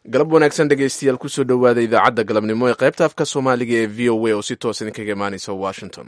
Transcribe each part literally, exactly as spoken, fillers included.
galab wanaagsan dhegaystayaal kusoo dhowaada idaacadda galabnimo ee qaybta afka soomaaliga ee v o a oo si toos idinkaga imaanaysa washington.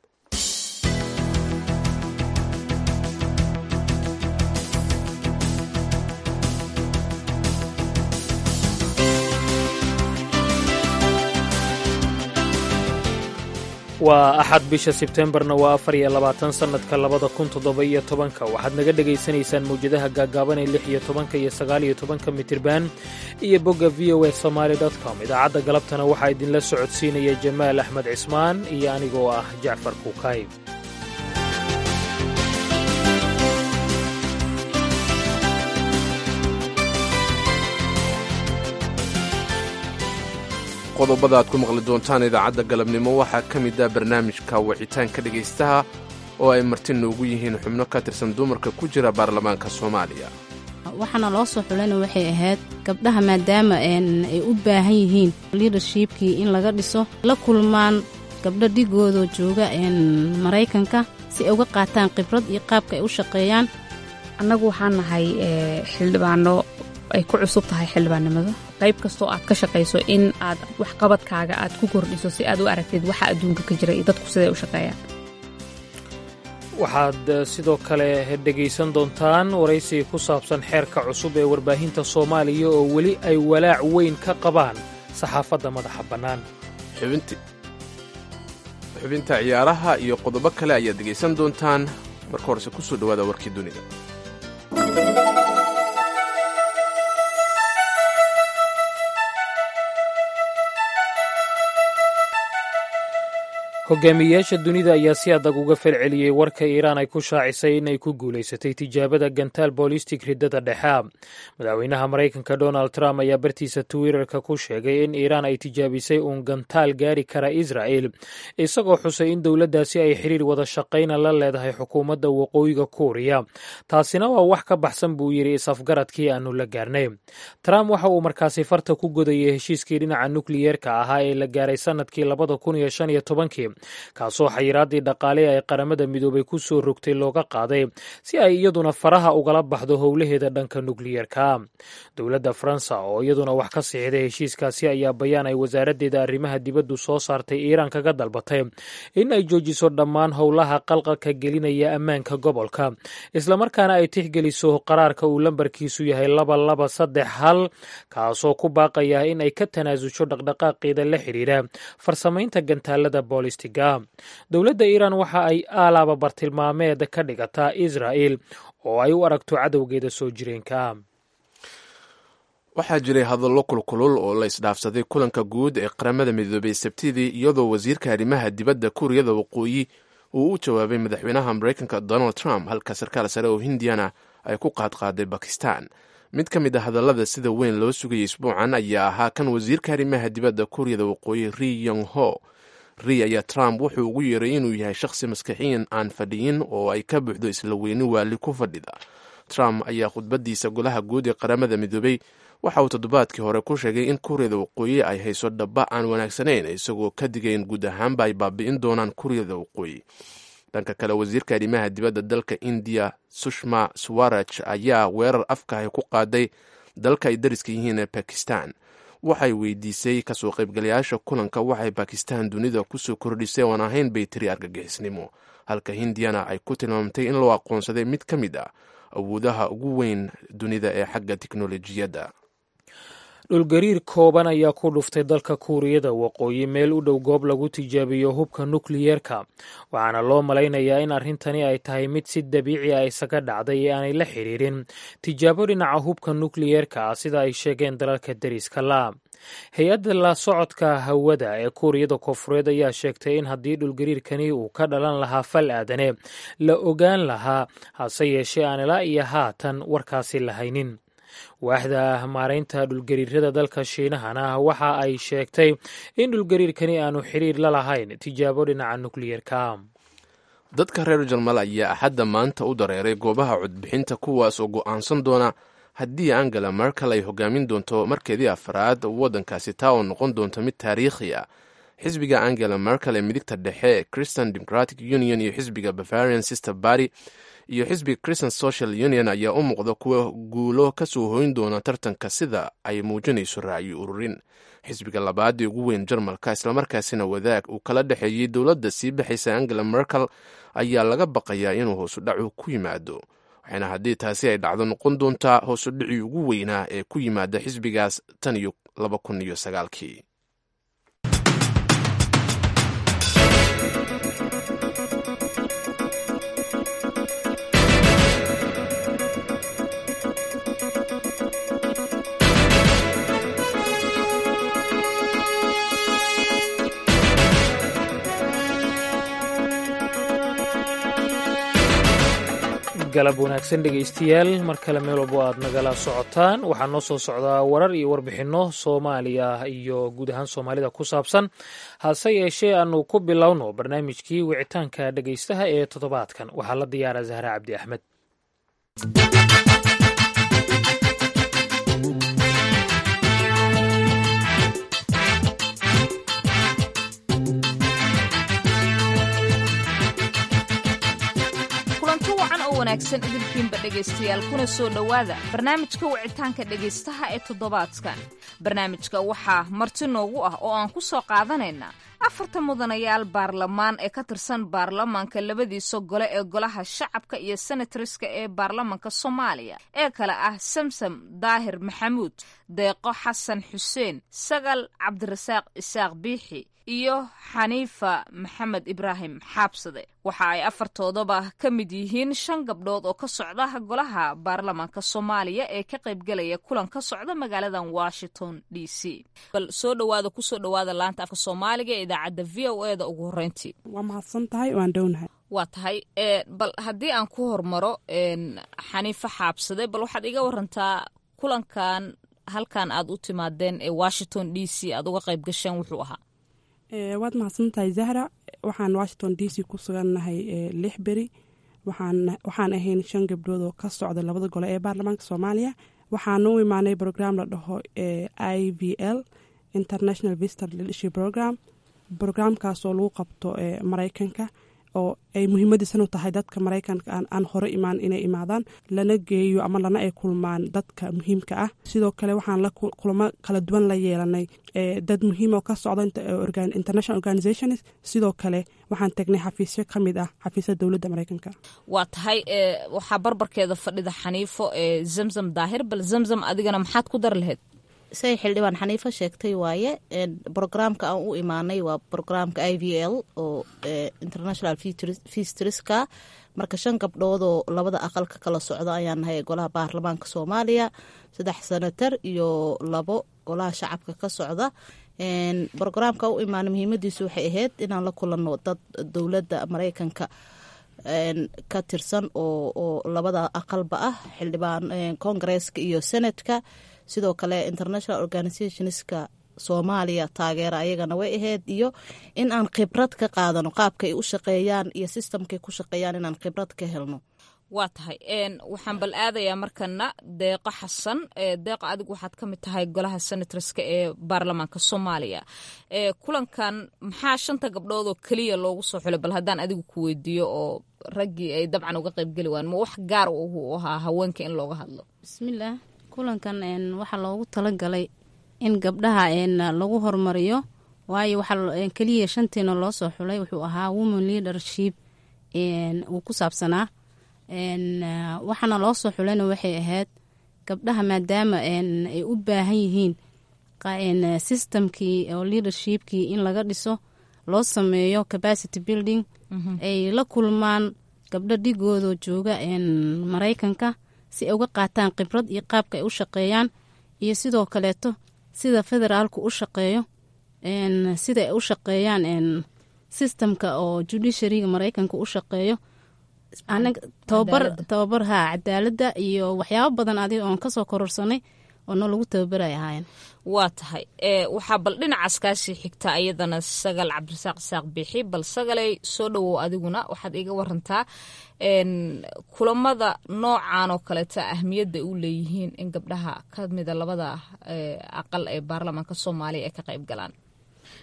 waa axad bisha sebtembarna waa afar iyo labaatan sannadka labada kun toddoba iyo tobanka waxaad naga dhegaysanaysaan mawjadaha gaagaaban ee lix iyo tobanka iyo sagaal iyo tobanka mitirban iyo bogga v o a somaali dot com. idaacadda galabtana waxaa idinla socodsiinaya jamaal axmed cismaan iyo anigoo ah jacfar kuukay. qodobada aad ku maqli doontaan idaacadda galabnimo waxaa ka mid ah barnaamijka wicitaanka dhegaystaha oo ay marti noogu yihiin xubno ka tirsan dumarka ku jira baarlamaanka soomaaliya. waxaana loo soo xulayna waxay ahayd gabdhaha maadaama ay u baahan yihiin liidershipkii in laga dhiso la kulmaan gabdho dhigooda jooga maraykanka si ay uga qaataan khibrad iyo qaabka ay u shaqeeyaan. annagu waxaan nahay xildhibaano ay ku cusub tahay xildhibaannimada qayb kastoo aad ka shaqayso in aad waxqabadkaaga aad ku kordhiso si aad u aragtid waxa adduunka ka jira iyo dadku siday u shaqeeyaan. waxaad sidoo kale dhegaysan doontaan waraysi ku saabsan xeerka cusub ee warbaahinta soomaaliya oo weli ay walaac weyn ka qabaan saxaafadda madaxa bannaan. xubinta ciyaaraha iyo qodobo kale ayaad dhegaysan doontaan. marka horese ku soo dhowaada warkii dunida. hogaamiyeyaasha dunida ayaa si adag uga falceliyey warka iiraan ay ku shaacisay inay ku guulaysatay tijaabada gantaal bolistik riddada dhexe. madaxweynaha maraykanka donald trump ayaa bartiisa twitterka ku sheegay in iiraan ay tijaabisay uun gantaal gaari kara israa'el, isagoo xusay in dowladdaasi ay xiriir wada shaqayna la leedahay xukuumadda waqooyiga kuuriya. taasina waa wax ka baxsan buu yidhi is-afgaradkii aannu la gaarnay. trump waxa uu markaasi farta ku godayay heshiiskii dhinaca nukliyeerka ahaa ee la gaaray sannadkii labada kun iyo shan iyo tobankii kaasoo xayiraaddii dhaqaale ay qaramada midoobay ku soo rogtay looga qaaday si ay iyaduna faraha ugala baxdo howlaheeda dhanka nukliyeerka. dowladda faransa oo iyaduna wax ka sixiday heshiiskaasi ayaa bayaan ay wasaaraddeeda arrimaha dibaddu soo saartay iiraan kaga dalbatay in ay joojiso dhammaan howlaha qalqalka gelinaya ammaanka gobolka, islamarkaana ay tixgeliso qaraarka uu lambarkiisu yahay laba laba saddex hal kaasoo ku baaqaya in ay ka tanaasusho dhaqdhaqaaqeeda la xidhiira farsamaynta gantaalada boolistiga. dowladda iiraan waxa ay aalaaba bartilmaameed ka dhigataa israa'el oo ay u aragto cadowgeeda soo jireenka. waxaa jiray hadallo kulkulul oo la isdhaafsaday kulanka guud ee qaramada midoobay sabtidii, iyadoo wasiirka arrimaha dibadda kuuriyada waqooyi uu u jawaabay madaxweynaha maraykanka donald trump, halka sarkaal sare oo hindiyana ay ku qaadqaaday bakistan. mid ka mid a hadallada sida weyn loo sugayay isbuucan ayaa ahaa kan wasiirka arrimaha dibadda kuuriyada waqooyi ri yong ho. ri ayaa trump wuxuu ugu yeeray inuu yahay shakhsi maskaxiyan aan fadhiyin oo ay ka buuxdo isla weyni waali ku fadhida. trump ayaa khudbadiisa golaha guud ee qaramada midoobay waxa uu toddobaadkii hore ku sheegay in kuuriyada waqooyi ay hayso dhaba aan wanaagsanayn, isagoo ka digayn guud ahaanba ay baabi'in doonaan kuuriyada waqooyi. dhanka kale, wasiirka arrimaha dibadda dalka indiya sushma swaraj ayaa weerar afkahay ku qaaday dalka ay dariska yihiin ee bakistan. waxay weydiisay kasoo qaybgalayaasha kulanka waxay bakistan dunida kusoo kordhisay oon ahayn bay tiri argagixisnimo, halka hindiyana ay ku tilmaamtay in loo aqoonsaday mid ka mid ah awoodaha ugu weyn dunida ee xagga tiknolojiyadda. dhulgariir kooban ayaa ku dhuftay dalka kuuriyada waqooyi meel u dhow goob lagu tijaabiyo hubka nukliyeerka, waxaana loo malaynayaa in arrintani ay tahay mid si dabiici ah isaga dhacday ee aanay la xidhiirin tijaabo dhinaca hubka nukliyeerka ah sida ay sheegeen dalalka deriska la. hay-adda la socodka hawada ee kuuriyada koonfureed ayaa sheegtay in haddii dhulgariirkani uu ka dhalan lahaa fal aadane la ogaan lahaa, hase yeeshee aan ilaa iyo haatan warkaasi lahaynin. waaxda maaraynta dhulgariirada dalka shiinahana waxa ay sheegtay in dhulgariirkani aanu xiriir la lahayn tijaabo dhinaca nukliyeerka. dadka reer jarmal ayaa axadda maanta u dareeray goobaha codbixinta, kuwaas oo go'aansan doona haddii angela merkel ay hogaamin doonto markeedii afraad waddankaasi, taa oo noqon doonta mid taariikhi ah. xisbiga angela merkel ee midigta dhexe ee christian democratic union iyo xisbiga bavarian sister party iyo xisbiga Christian Social Union ayaa u muuqda kuwa guulo ka soo hoyn doona tartanka sida ay muujinayso ra'yi ururin. xisbiga labaad ee ugu weyn Jarmalka islamarkaasina wadaag uu kala dhexeeyey dowladda sii baxaysa Angela Merkel ayaa laga baqayaa inuu hoosu dhacu ku yimaado, waxaana haddii taasi ay dhacdo noqon doontaa hoosu dhicii ugu weynaa ee ku yimaada xisbigaas tan iyo laba kun iyo sagaalkii. galab wanaagsan dhegaystayaal, mar kale meel walbo aad nagala socotaan. waxaa noo soo socdaa warar iyo warbixinno Soomaaliya iyo guud ahaan Soomaalida ku saabsan, hase yeeshee aanu ku bilowno barnaamijkii wicitaanka dhegaystaha ee toddobaadkan. waxaa la diyaaraa Zahra Cabdi Axmed. wanaagsan idinkiinba dhegaystayaal, kuna soo dhowaada barnaamijka wicitaanka dhegaystaha ee toddobaadkan. barnaamijka waxaa marti noogu ah oo aan ku soo qaadanaynaa afarta mudanayaal baarlamaan ee ka tirsan baarlamaanka labadiisa gole ee golaha shacabka iyo senatoriska ee baarlamaanka Soomaaliya ee kale ah Samsam Daahir Maxamuud, Deeqo Xasan Xuseen, Sagal Cabdirasaaq Isaaq Biixi iyo Xaniifa Maxamed Ibraahim Xaabsade. waxa ay afartoodaba ka mid yihiin shan gabdhood oo ka socda golaha baarlamaanka Soomaaliya ee ka qaybgalaya kulan ka socda magaalada Washington D C. bal soo dhawaada ku soo dhawaada laanta afka Soomaaliga ee idaacadda V O A da ugu horeyntii. waa mahadsan tahay, waan dhownahay. waa tahay ee bal haddii aan ku hormaro een Xaniifa Xaabsade, bal waxaad iga warantaa kulankan halkan aad u timaadeen ee Washington D C aad uga qayb gasheen wuxuu ahaa. waad mahadsantahay Zahra. waxaan Washington D C ku sugannahay lix beri. waxaan ahayn shan gabdhood oo ka socda labada gole ee baarlamaanka Soomaaliya. waxaan u imaanay program la dhaho I V L, International Visitor Leadership Program. programkaas oo lagu qabto Maraykanka, oo ay muhiimadiisan u tahay dadka Maraykanka aan hore imaan inay imaadaan, lana geeyo ama lana ay kulmaan dadka muhiimka ah. sidoo kale waxaan la kulamo kala duwan la yeelanay dad muhiim oo ka socda international organizations. sidoo kale waxaan tagnay xafiisyo ka mid ah xafiisyada dowladda Maraykanka. waa tahay waxaa barbarkeeda fadhida Xaniifo ee Zamzam Daahir. bal Zamzam, adigana maxaad ku dar lahayd? say xildhibaan Xaniifa sheegtay waaye, brograamka aan u imaanay waa brograamka I V L oo International Vistorska. marka shan gabdhood oo labada aqalka kala socda ayaan nahay golaha baarlamaanka Soomaaliya, saddex senator iyo labo golaha shacabka ka socda. brograamka u imaanay muhiimadiisu waxay ahayd inaan la kulanno dad dowladda Maraykanka ka tirsan oo labada aqalba ah, xildhibaan Congaresska iyo Senatka. sidoo kale international organizationska Soomaaliya taageera ayagana way ahayd, iyo in aan khibrad ka qaadano qaabka ay u shaqeeyaan iyo systemkay ku shaqeeyaan, inaan khibrad ka helno. waa tahay waxaan bal aadayaa markana Deeqo Xasan. Deeqo, adigu waxaad ka mid tahay golaha senatorska ee baarlamaanka Soomaaliya. kulankan maxaa shanta gabdhood oo keliya loogu soo xulay? bal haddaan adigu ku weydiiyo, oo raggii ay dabcan uga qayb geli waan, ma wax gaar u ahaa haweenka in looga hadlo? bismillaah. kulankan waxaa loogu talagalay in gabdhaha lagu hormariyo, waayo waxaa keliya shantiina loo soo xulay wuxuu ahaa women leadership uu ku saabsanaa. waxaana loo soo xulayna waxay ahayd gabdhaha maadaama ay u baahan yihiin systemkii oo leadershipkii in laga dhiso, loo sameeyo capacity building, ay la kulmaan gabdho dhigooda jooga Maraykanka si ay uga qaataan khibrad iyo qaabka ay u shaqeeyaan, iyo sidoo kaleeto sida federaalku u shaqeeyo, sida ay u shaqeeyaan systemka oo judiciaryga Maraykanka u shaqeeyo. anaga tababar tababar ha cadaaladda iyo waxyaabo badan adiga oon kasoo kororsanay oo noo lagu tababaray ahaayeen. waa tahay waxaa bal dhinacaas kaasii xigta ayadana Sagal Cabdirasaaq Isaaq Biixi. bal Sagalay, soo dhawow adiguna waxaad iga warantaa kulamada noocan oo kaleeta ahmiyadda u leeyihiin in gabdhaha ka mida labada aqal ee baarlamaanka Soomaaliya ay ka qayb galaan.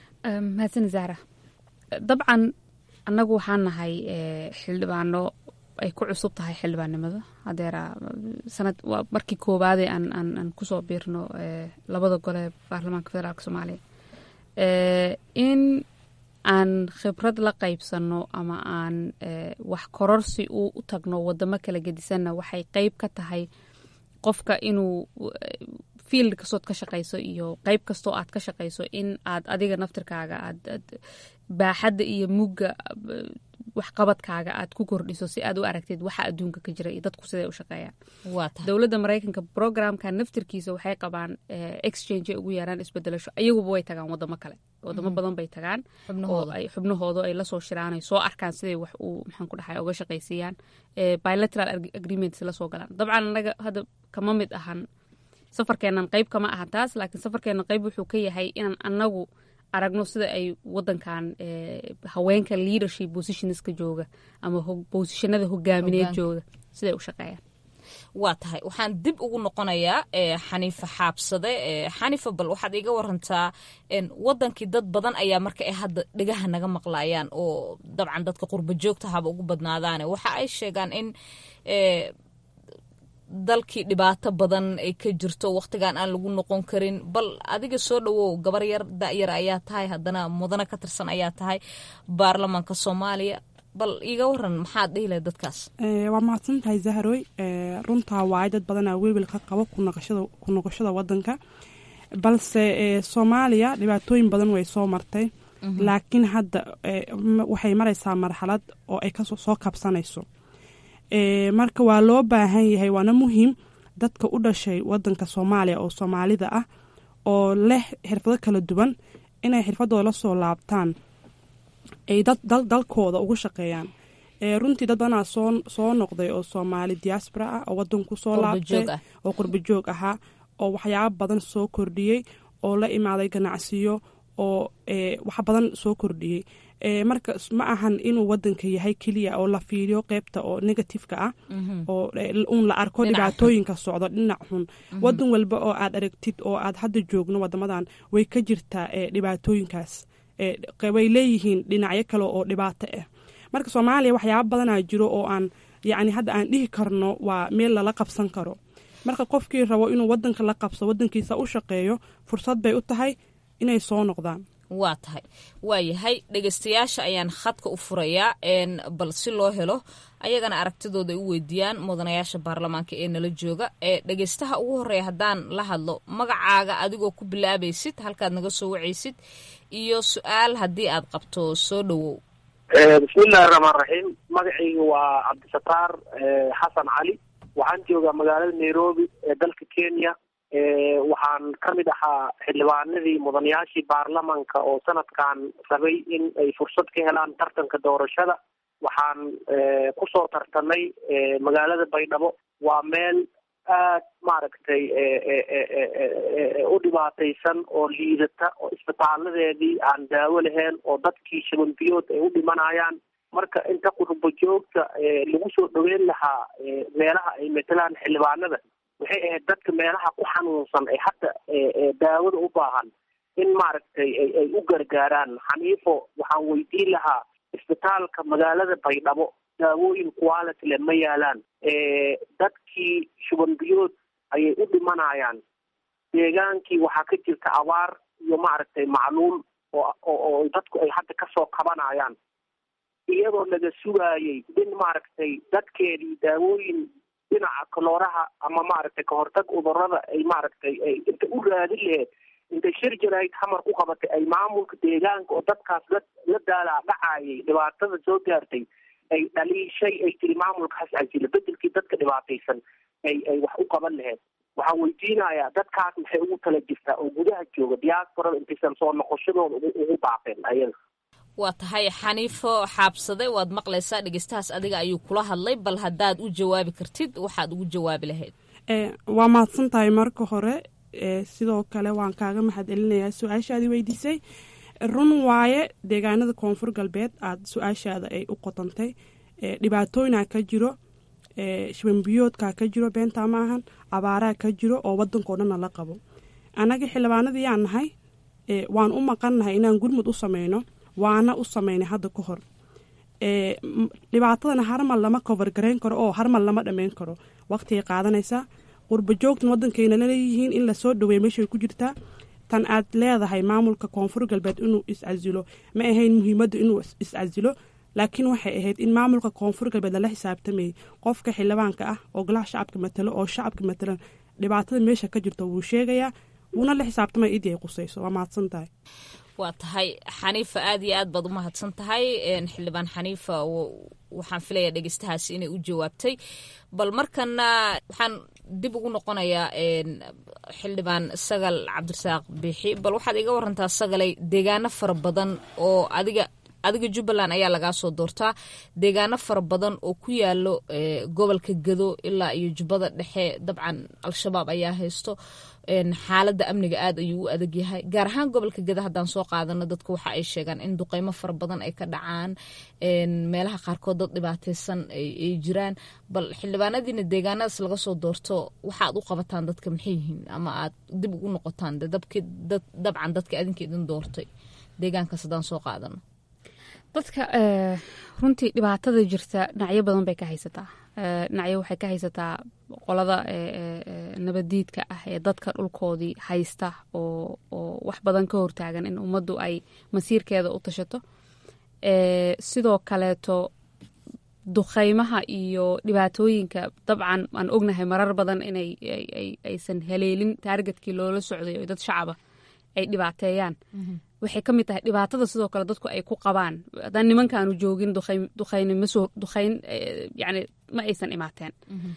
mahadsan Zahra. dabcan annagu waxaan nahay xildhibaano ay ku cusub tahay xildhibaannimada hadeera sanad waa markii koowaadee aan aan aan kusoo biirno labada gole baarlamaanka federaalka soomaaliya in aan khibrad la qaybsano ama aan wax kororsi u tagno wadamo kala gedisanna waxay qeyb ka tahay qofka inuu field kastood ka shaqayso iyo qeyb kastoo aad ka shaqayso in aad adiga naftirkaaga aad baaxadda iyo mugga waxqabadkaaga aad ku kordhiso si aad u aragtid waxa adduunka ka jira iyo dadku siday u shaqeeyaan dowladda maraykanka programka naftirkiisa waxay qabaan exchange ay ugu yeeraan isbedelasho ayaguba way tagaan wadamo kale wadamo badan bay tagaan oo ay xubnahooda ay lasoo shiraan ay soo arkaan siday wax uu maxaan ku dhahay uga shaqaysiiyaan bilateral agreements lasoo galaan dabcan anaga hadda kama mid ahan safarkeenan qayb kama aha taas laakiin safarkeenan qayb wuxuu ka yahay inaan anagu aragno sida ay wadankan haweenka leadership positionska jooga ama positionada hogaamineed jooga siday u shaqeeyaan waa tahay waxaan dib ugu noqonayaa xaniifa xaabsade xaniifa bal waxaad iga warantaa wadankii dad badan ayaa marka ay hadda dhegaha naga maqlayaan oo dabcan dadka qurba joogta haba ugu badnaadaane waxa ay sheegaan in dalkii dhibaato badan ay ka jirto waqtigan aan lagu noqon karin bal adiga soo dhawow gabar yar da'yar ayaa tahay haddana mudana ka tirsan ayaa tahay baarlamaanka soomaaliya bal iiga waran maxaad dhihi lahayd dadkaas waa mahadsan tahay zahroy runtaa waayo dad badanaa weewel ka qabo ku noqoshada wadanka balse soomaaliya dhibaatooyin badan way soo martay laakiin hadda waxay maraysaa marxalad oo ay kasoo kabsanayso marka waa loo baahan yahay waana muhiim dadka u dhashay wadanka soomaaliya oo soomaalida ah oo leh xirfado kala duwan inay xirfadooda la soo laabtaan ay dalkooda ugu shaqeeyaan runtii dad badanaa soo noqday oo soomaali diaspora ah oo wadanku soo laabtay oo qurbajoog ahaa oo waxyaabo badan soo kordhiyey oo la imaaday ganacsiyo oo wax badan soo kordhiyey marka ma ahan inuu wadanka yahay keliya oo la fiiriyo qeybta oo negatifeka ah oo un la arko dhibaatooyinka socdo dhinac xun wadan walba oo aad aragtid oo aad hadda joogno wadamadan way ka jirtaa dhibaatooyinkaas way leeyihiin dhinacyo kale oo dhibaato ah marka soomaaliya waxyaaba badanaa jiro oo aan yacni hadda aan dhihi karno waa meel lala qabsan karo marka qofkii rabo inuu wadanka la qabso wadankiisa u shaqeeyo fursad bay u tahay inay soo noqdaan waa tahay waa yahay dhegeystayaasha ayaan khadka u furayaa bal si loo helo ayagana aragtidooda ay u weydiiyaan mudanayaasha baarlamaanka ee nala jooga ee dhegeystaha ugu horeeya haddaan la hadlo magacaaga adigoo ku bilaabaysid halkaad naga soo wacaysid iyo su-aal haddii aad qabto soo dhawow bismillahi raxmaan raxiim magacayga waa cabdisataar xasan cali waxaan joogaa magaalada nairobi ee dalka kenya waxaan ka mid ahaa xildhibaanadii mudanayaashii baarlamanka oo sanadkan rabay in ay fursad ka helaan tartanka doorashada waxaan kusoo tartamay magaalada baydhabo waa meel aad maaragtay u dhibaataysan oo liidata oo isbitaaladeedii aan daawo lahayn oo dadkii shabanbiyood ay u dhimanayaan marka inta qurbo joogta lagu soo dhaweyn lahaa meelaha ay matalaan xildhibaanada waxay ahayd dadka meelaha ku xanuunsan ee hadda daawada u baahan in maaragtay ay u gargaaraan xaniifo waxaan weydiin lahaa isbitaalka magaalada baydhabo daawooyin quality le ma yaalaan dadkii shubanbiyood ayay u dhimanayaan deegaankii waxaa ka jirta abaar iyo maaragtay macluul oo oo dadku ay hadda kasoo kabanayaan iyadoo laga sugaayay in maaragtay dadkeedii daawooyin dhinaca kalooraha ama maaragtay kahortag cudurada ay maaragtay ay inta u raadin laheed intay shir jarayd xamar ku qabatay ay maamulka deegaanka oo dadkaas la la daalaa dhacayay dhibaatada soo gaartay ay dhaliishay ay tiri maamulka has cajila bedelkii dadka dhibaataysan ay ay wax u qaban laheed waxaan weydiinayaa dadkaas maxay ugu tala jirtaa oo gudaha jooga diasporada intaysan soo noqoshadooda ugu baaqeen ayaga waa tahay xaniifo xaabsade waad maqlaysaa dhegeystahaas adiga ayuu kula hadlay bal haddaad u jawaabi kartid waxaad ugu jawaabi lahayd waa mahadsan tahay marka hore sidoo kale waan kaaga mahad celinayaa su-aashaadii weydiisay run waaye deegaanada koonfur galbeed aad su-aashaada ay u qotantay dhibaatooyinaa ka jiro shabanbiyoodkaa ka jiro beentaa maahan abaaraa ka jiro oo wadankao dhanna la qabo annaga xildhibaanadii yaan nahay waan u maqannahay inaan gurmud u sameyno waana u sameynay hadda ka hor dhibaatadana harmal lama cover garayn karo oo harmal lama dhammayn karo, waqtigay qaadanaysaa. qurba joogtan waddankayna laleeyihiin in lasoo dhaweeya meeshay ku jirtaa. tan aad leedahay maamulka koonfur galbeed inuu is-casilo ma ahayn muhiimadda inuu is-casilo, laakiin waxay ahayd in maamulka koonfur galbeed lala xisaabtamayay qofka xildhibaanka ah oo golaha shacabka matalo oo shacabka matalan dhibaatada meesha ka jirto wuu sheegayaa, wuuna la xisaabtamaya idii ay qusayso. waa mahadsan tahay. waa tahay xaniifa, aad iyo aad baad u mahadsan tahay xildhibaan xaniifa. waxaan filayaa dhegeystahaasi inay u jawaabtay. bal markana waxaan dib ugu noqonayaa xildhibaan sagal cabdirasaaq biixi. bal waxaad iga warantaa sagalay, deegaano fara badan oo adiga adiga jubbaland ayaa lagaa soo doortaa, deegaano fara badan oo ku yaalo gobolka Gado ilaa iyo jubbada dhexe dabcan al-shabaab ayaa haysto. xaaladda amniga aad ayuu u adag yahay, gaar ahaan gobolka Gado haddaan soo qaadano dadku waxa ay sheegaan in duqeymo fara badan ay ka dhacaan, meelaha qaarkood dad dhibaataysan ay jiraan. bal xildhibaanadiina deegaanadaas laga soo doorto waxa aad u qabataan dadka maxay yihiin, ama aad dib ugu noqotaan dabcan dadka adinka idin doortay deegaankaas haddaan soo qaadano? dadka runtii dhibaatada jirta dhinacyo badan bay ka haysataa. dhinacyo waxay ka haysataa qolada nabadiidka ah ee dadka dhulkoodii haysta oo oo wax badan ka hortaagan in ummaddu ay masiirkeeda u tashato. sidoo kaleeto duqeymaha iyo dhibaatooyinka dabcan aan ognahay marar badan inay aysan haleelin taargetkii loola socday oo dad shacaba ay dhibaateeyaan. waxay ka mid tahay dhibaatada sidoo kale dadku ay ku qabaan. haddaan nimankaanu joogin duqayn masoo duqayn yani ma aysan imaateen.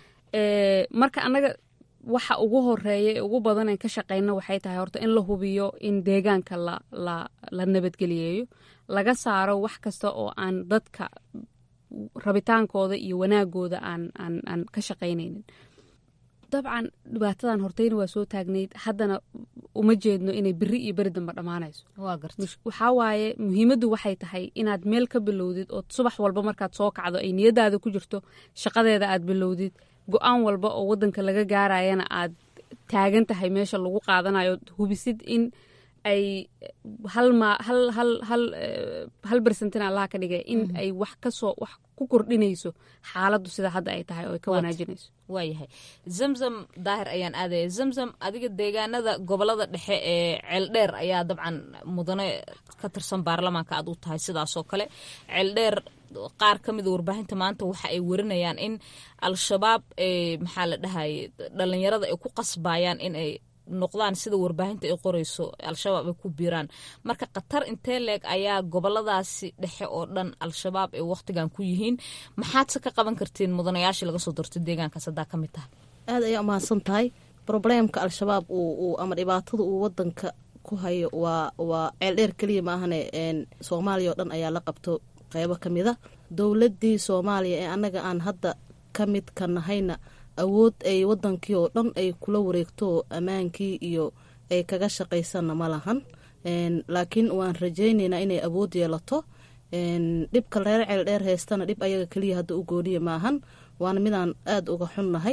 marka annaga waxa ugu horeeya ee ugu badan aan ka shaqeyno waxay tahay horta in la hubiyo in deegaanka la la la nabadgeliyeeyo, laga saaro wax kasta oo aan dadka rabitaankooda iyo wanaagooda aan aan aan ka shaqaynaynin. dabcan dhibaatadan hortayna waa soo taagnayd, haddana uma jeedno inay beri iyo beri dambe dhammaanayso. waxaa waaye muhiimaddu waxay tahay inaad meel ka bilowdid oo subax walba markaad soo kacdo ay niyadaada ku jirto shaqadeeda aad bilowdid, go-aan walba oo waddanka laga gaarayana aad taagan tahay meesha lagu qaadanayo, hubisid in ay hal ma hal hal hal hal bersentina allaha ka dhigay in ay wax kasoo wax ku kordhinayso xaaladdu sida hadda ay tahay oo ay ka wanaajinayso. waayahay zamzam daahir ayaan aadaya. zamzam, adiga deegaanada gobolada dhexe ee ceeldheer ayaa dabcan mudane ka tirsan baarlamaanka aad u tahay. sidaasoo kale ceeldheer qaar ka mida warbaahinta maanta waxa ay warinayaan in al-shabaab maxaa la dhahay dhalinyarada ay ku qasbayaan in ay noqdaan sida warbaahinta ay qorayso al-shabaab ay ku biiraan. marka khatar intee leeg ayaa goboladaasi dhexe oo dhan al-shabaab ay wakhtigan ku yihiin? maxaadse ka qaban kartiin mudanayaashii laga soo doortay deegaankaas haddaa ka mid tahay? aad ayaa umahadsan tahay. probleemka al-shabaab uu ama dhibaatada uu wadanka ku hayo waa waa ceeldheer keliya maahane soomaaliya oo dhan ayaa la qabto qeybo ka mida. dowladdii soomaaliya ee annaga aan hadda ka mid ka nahayna awood ay wadankii oo dhan ay kula wareegto oo ammaankii iyo ay kaga shaqaysanna ma lahan. laakiin waan rajaynaynaa inay awood yeelato. dhibka reer ceeldheer haystana dhib ayaga keliya hadda u gooniya maahan, waana midaan aada uga xunnahay.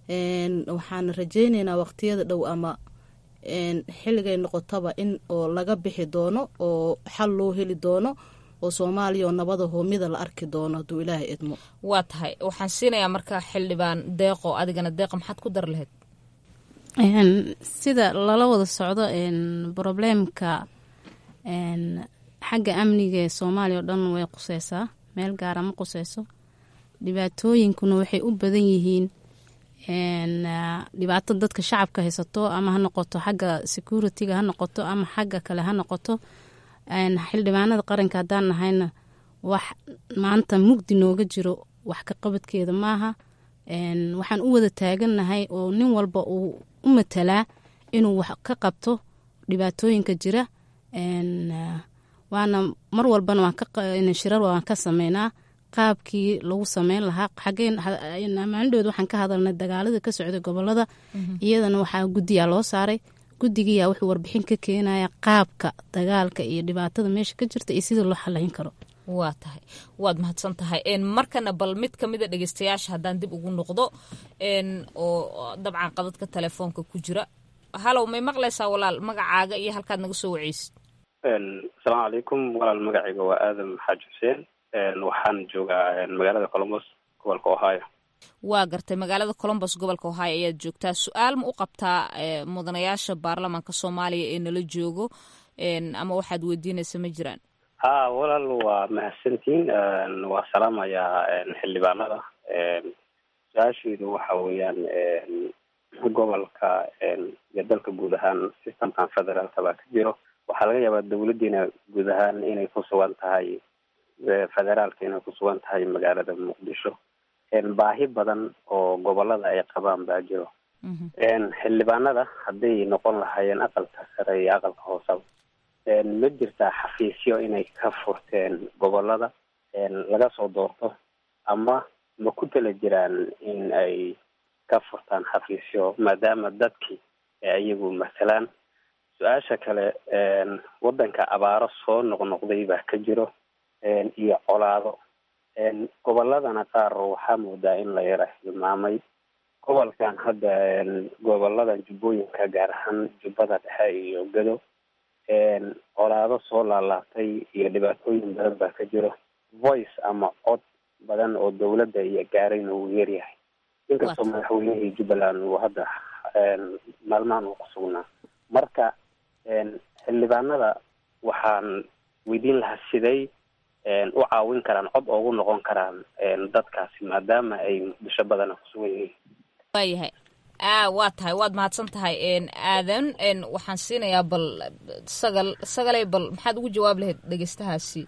waxaan rajaynaynaa waqtiyada dhow ama xilligay noqotaba in oo laga bixi doono oo xal loo heli doono oo soomaaliya oo nabada hoomida la arki doono hadduu ilaahay idmo. waa tahay waxaan siinayaa marka xildhibaan deeqo, adigana deeqa maxaad ku dar lahayd? sida lala wada socdo probleemka xagga amniga ee soomaaliya oo dhan way quseysaa, meel gaara ma quseyso. dhibaatooyinkuna waxay u badan yihiin dhibaato dadka shacabka haysato, ama ha noqoto xagga security-ga ha noqoto ama xagga kale ha noqoto. xildhibaanada qaranka haddaan nahayna wax maanta mugdi nooga jiro wax ka qabadkeeda maaha. waxaan u wada taagannahay oo nin walba uu u matalaa inuu wax ka qabto dhibaatooyinka jira. waana mar walbana waan shirar waan ka sameynaa qaabkii lagu sameyn lahaa. xageenmaalindhood waxaan ka hadalnay dagaalada ka socday gobolada, iyadana waxaa guddiyaa loo saaray. guddigiyaa wuxuu warbixin ka keenaya qaabka dagaalka iyo dhibaatada meesha ka jirta iyo sida loo xalayn karo. waa tahay, waad mahadsan tahay. markana bal mid ka mida dhegeystayaasha haddaan dib ugu noqdo oo dabcan qadadka telefoonka ku jira. halow, may maqlaysaa walaal? magacaaga iyo halkaad naga soo waceysid. asalaamu calaykum walaal, magacayga waa aadam xaaji xuseen. waxaan joogaa magaalada Columbus gobolka Ohio. waa gartay magaalada Columbus gobolka Ohio ayaad joogtaa. su-aal ma u qabtaa mudanayaasha baarlamaanka Soomaaliya ee nala joogo ama waxaad weydiinaysa ma jiraan? ha walaal waa mahadsantiin. waa salaamayaa xildhibaanada. su-aasheedu waxa weeyaan gobolka iyo dalka guud ahaan systemkan federaalka baa ka jiro. waxaa laga yaabaa dawladdiina guud ahaan inay ku sugan tahay federaalka inay ku sugan tahay magaalada Muqdisho. baahi badan oo gobolada ay qabaan baa jiro. xildhibaanada hadday noqon lahaayeen aqalka sare iyo aqalka hoose ma jirtaa xafiisyo inay ka furteen gobolada laga soo doorto ama ma ku tala jiraan in ay ka furtaan xafiisyo maadaama dadkii iyagu masalaan? su-aasha kale wadanka abaaro soo noqnoqday baa ka jiro iyo colaado. goboladana qaar waxaa moodaa in la yara hilmaamay. gobolkan hadda goboladan jubbooyinka gaar ahaan jubbada dhexe iyo gado colaado soo laalaatay iyo dhibaatooyin badan baa ka jiro. voice ama cod badan oo dawladda iyo gaarayna uu yaryahay. inkastoo madaxweynihii jubbaland uu hadda maalmahan uu ku sugnaa. marka xildhibaanada waxaan weydiin lahaa siday u caawin karaan cod oogu noqon karaan dadkaasi maadaama ay muqdisho badana ku sugan yihiin. waayahay a waa tahay waad mahadsan tahay aadan. waxaan siinayaa bal sagal sagalay bal maxaad ugu jawaab lahayd dhegeystahaasi?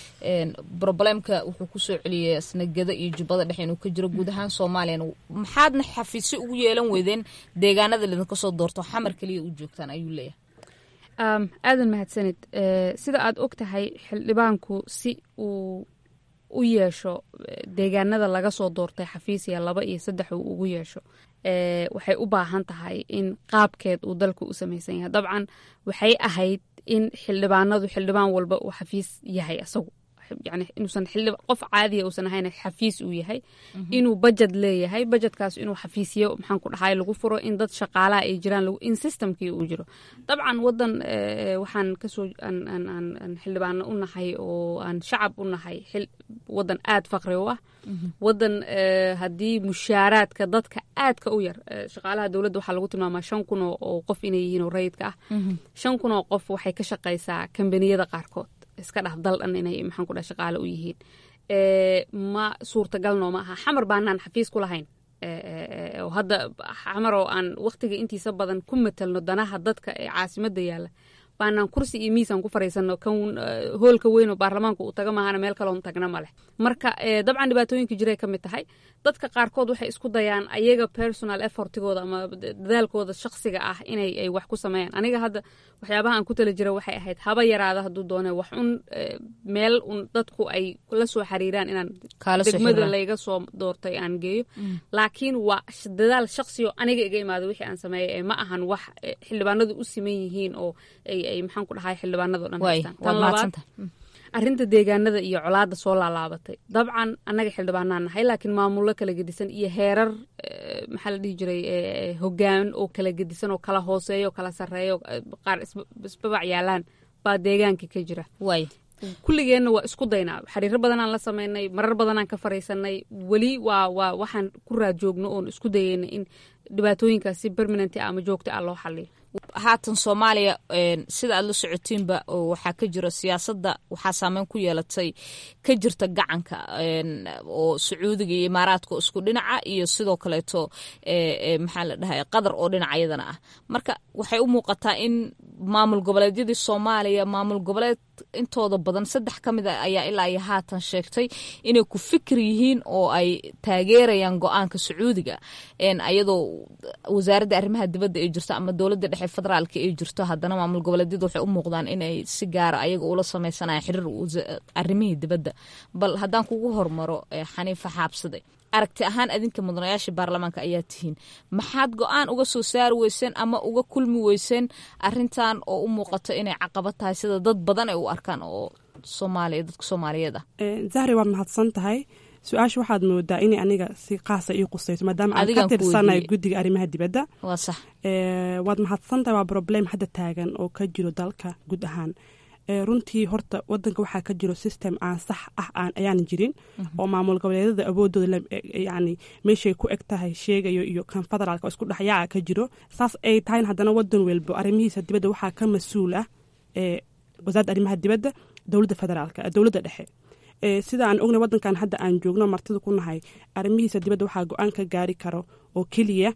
problemka wuxuu kusoo celiyay asnagada iyo jubbada dhexe inuu ka jiro guud ahaan Soomaaliya. maxaadna xafiisyo ugu yeelan weydeen deegaanada lidinka soo doorto xamar kaliya u joogtaan ayuu leeyahay. Um, aadan mahadsanid. uh, sida aad og tahay xildhibaanku si uu u yeesho deegaanada laga soo doortay xafiisiya laba iyo saddex uu ugu yeesho uh, waxay u baahan tahay in qaabkeed uu dalku u samaysan yahay. dabcan waxay ahayd in xildhibaanadu xildhibaan walba uu xafiis yahay asagu, yani inuusan xildhib qof caadiya uusan ahayn xafiis uu yahay. mm-hmm. inuu budget leeyahay, budgetkaas inuu xafiisyo maxaan ku dhahay lagu furo, in dad shaqaalaha ay jiraan, in systemkii uu jiro. dabcan wadan waxaan kasoo aan aan aan xildhibaano u nahay oo aan shacab u nahay wadan aad faqri u ah. mm-hmm. wadan haddii mushaaraadka dadka aadka u yar, shaqaalaha dowladda waxaa lagu tilmaamaa shan kun oo qof inay yihiin oo rayidka ah. mm-hmm. shan kun oo qof waxay ka shaqaysaa kambaniyada qaarkood iska dhaaf dal dhan inay maxaan ku dhahay shaqaale u yihiin. ma suurtagalno ma aha. xamar baanaan xafiis ku lahayn oo hadda xamar oo aan waqtiga intiisa badan ku matalno danaha dadka ee caasimadda yaalla baanaan kursi iyo miisaan ku fariisano kan hoolka weyn oo baarlamaanka uu taga maahana meel kaloon tagna ma leh. marka dabcan dhibaatooyinka jiray ka mid tahay. dadka qaarkood waxay isku dayaan ayaga personal effortigooda ama dadaalkooda shakhsiga ah inay ay wax ku sameeyaan. aniga hadda waxyaabaha aan ku tala jira waxay ahayd haba yaraada hadduu doone wax un meel un dadku ay la soo xiriiraan inaan degmada layga soo doortay aan geeyo. mm. laakiin waa dadaal shakhsiyo aniga iga imaado wixii aan sameeyay ee ma ahan wax xildhibaanadu u siman yihiin oo ay ay maxaan ku dhahay xildhibaanado dhan haystaan. tan labaad arrinta deegaanada iyo colaada soo laalaabatay. dabcan annaga xildhibaanaan nahay laakiin maamullo kala gedisan iyo heerar maxaa la dhihi jiray hoggaan oo kala gedisan oo kala hooseeyo kala sarreeyo qaar isbabac yaalaan baa deegaanka ka jira. waay kulligeenna waa isku daynaa. xiriiro badanaan la sameynay, marar badanaan ka fariisanay. weli waa waa waxaan ku raajoogno oon isku dayayna in dhibaatooyinkaas si permanent ama joogto ah loo xalliyo. haatan Soomaaliya sida aad la socotiinba waxaa ka jira siyaasadda waxaa saameyn ku yeelatay ka jirta gacanka oo Sacuudiga iyo Imaaraadka isku dhinaca iyo sidoo kaleeto maxaa la dhahay Qatar oo dhinacayadana ah. marka waxay u muuqataa in maamul goboleedyadii Soomaaliya maamul goboleed intooda badan saddex ka mid ah ayaa ilaa iyo haatan sheegtay inay ku fikir yihiin oo ay taageerayaan go'aanka Sacuudiga ayadoo wasaaradda arrimaha dibadda ay jirto ama dowladda dhexe federaalka ay jirto. haddana maamul goboleedyadu waxay u muuqdaan inay si gaara ayaga ula sameysanayaan xiriir arrimihii dibadda. bal haddaan kugu hormaro Xaniifa Xaabsade, aragti ahaan adinka mudanayaasha baarlamaanka ayaa tihiin, maxaad go'aan uga soo saari weyseen ama uga kulmi weyseen arrintan oo u muuqato inay caqabad tahay sida dad badan ay u arkaan oo Soomaaliya dadka Soomaaliyeed ah? zahri waad mahadsan tahay. su-aasha waxaad moodaa inay aniga si qaasa ii qusayso maadaama aan ka tirsanahay guddiga arrimaha dibadda. waa sax. waad mahadsantahay. waa problem hadda taagan oo ka jiro dalka guud ahaan. runtii horta wadanka waxaa ka jiro system aan sax ah aan ayaan jirin oo maamul goboleedyada awoodooda yani meeshay ku eg tahay sheegayo iyo kan federaalka isku dhexyaaca ka jiro saas ay tahayn haddana wadan welbo arrimihiisa dibadda waxaa ka mas-uul ah wasaaradda arrimaha dibadda dowladda federaalka dowladda dhexe sida aan ognay wadankan hadda aan joogno martida ku nahay arrimihiisa dibadda waxaa go-aan ka gaari karo oo keliya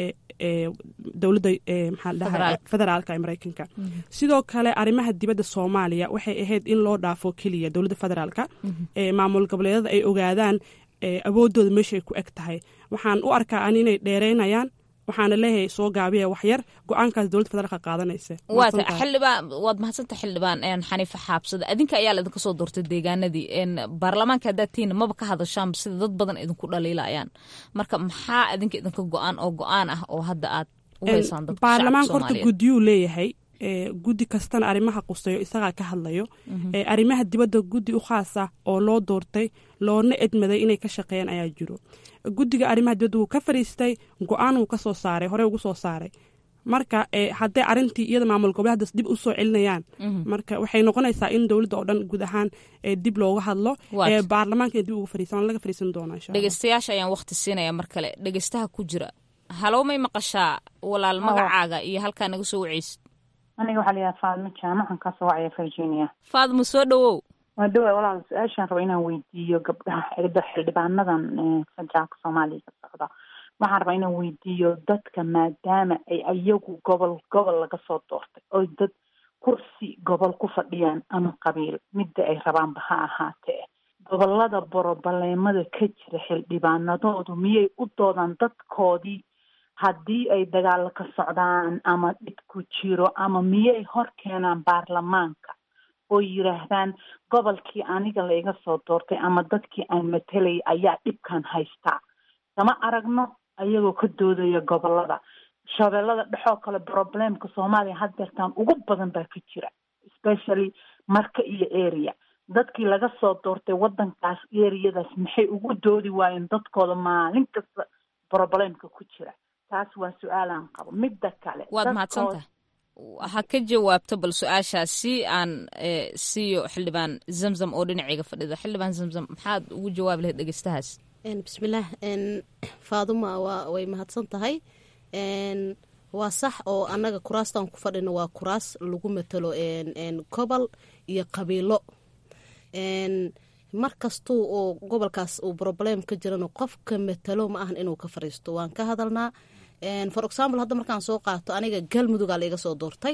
dowladda maxaa federaalka ee maraykanka sidoo kale arrimaha dibadda soomaaliya waxay ahayd in loo dhaafo keliya dowladda federaalka maamul goboleedyada ay ogaadaan awoodooda meeshay ku eg tahay waxaan u arkaa an inay dheereynayaan waxaana leeyahay soo gaabiya waxyar go-aankaas dowladda federaalka qaadanaysa waata xildhibaan waad mahadsanta xildhibaan xaniifa xaabsada adinka ayaa la idinka soo doortay deegaanadii baarlamaanka haddaad tihiin maba ka hadashaan sida dad badan idinku dhaliilayaan marka maxaa adinka idinka go-aan oo go-aan ah oo hadda aad u haysaan dadka baarlamaanka horta guddiyuu leeyahay guddi kastana arrimaha quseeyo isagaa ka hadlayo arrimaha dibadda guddi u khaasa oo loo doortay loona edmaday inay ka shaqeeyaan ayaa jiro guddiga arrimaha dibadda wuu ka fariistay go-aan wuu ka soo saaray horey ugu soo saaray marka hadday arrintii iyada maamul goboleedaas dib u soo celinayaan marka waxay noqonaysaa in dowladda oo dhan guud ahaan dib looga hadlo baarlamaanka dib uga fariisan laga fariisan doonaa insha Allah dhegeystayaasha ayaan waqti siinaya mar kale dhegeystaha ku jira halow may maqashaa walaal magacaaga iyo halkaa naga soo waceysid aniga waxaa layaha faadmo jaamacan ka soo wacaya virginia faadmo soo dhawow waa dhawa walaal su-aashaan raba inaan weydiiyo gabdhaha xigda xildhibaanadan federaalka soomaaliya ka socda waxaan rabaa inaan weydiiyo dadka maadaama ay ayagu gobol gobol laga soo doortay oy dad kursi gobol ku fadhiyaan ama qabiil midda ay rabaanba ha ahaatee gobolada borobaleemada ka jira xildhibaanadoodu miyay u doodaan dadkoodii haddii ay dagaalo ka socdaan ama dhib ku jiro ama miyay hor keenaan baarlamaanka oo yidhaahdaan gobolkii aniga la iga soo doortay ama dadkii aan matelay ayaa dhibkan haystaa kama aragno ayagoo ka doodaya gobolada shabeellada dhexoo kale problemka soomaaliya haddeertaan ugu badan baa ka jira especially marka iyo area dadkii laga soo doortay wadankaas areadaas maxay ugu doodi waayeen dadkooda maalin kasta problemka ku jira taas waa su-aalaan qabo midda kale waad mahadsantahay ha ka jawaabto bal su-aashaas si aan siiyo xildhibaan zamzam oo dhinacayga fadhida xildhibaan zamzam maxaad ugu jawaabi lahayd dhegeystahaas bismillaah faaduma waa way mahadsan tahay waa sax oo annaga kuraastaan ku fadhino waa kuraas lagu matalo gobol iyo qabiilo mar kastuu oo gobolkaas uu problem ka jirano qofka matalo ma ahan inuu ka fariisto waan ka hadalnaa for example hadda markaan soo qaato aniga galmudugaa la iga soo doortay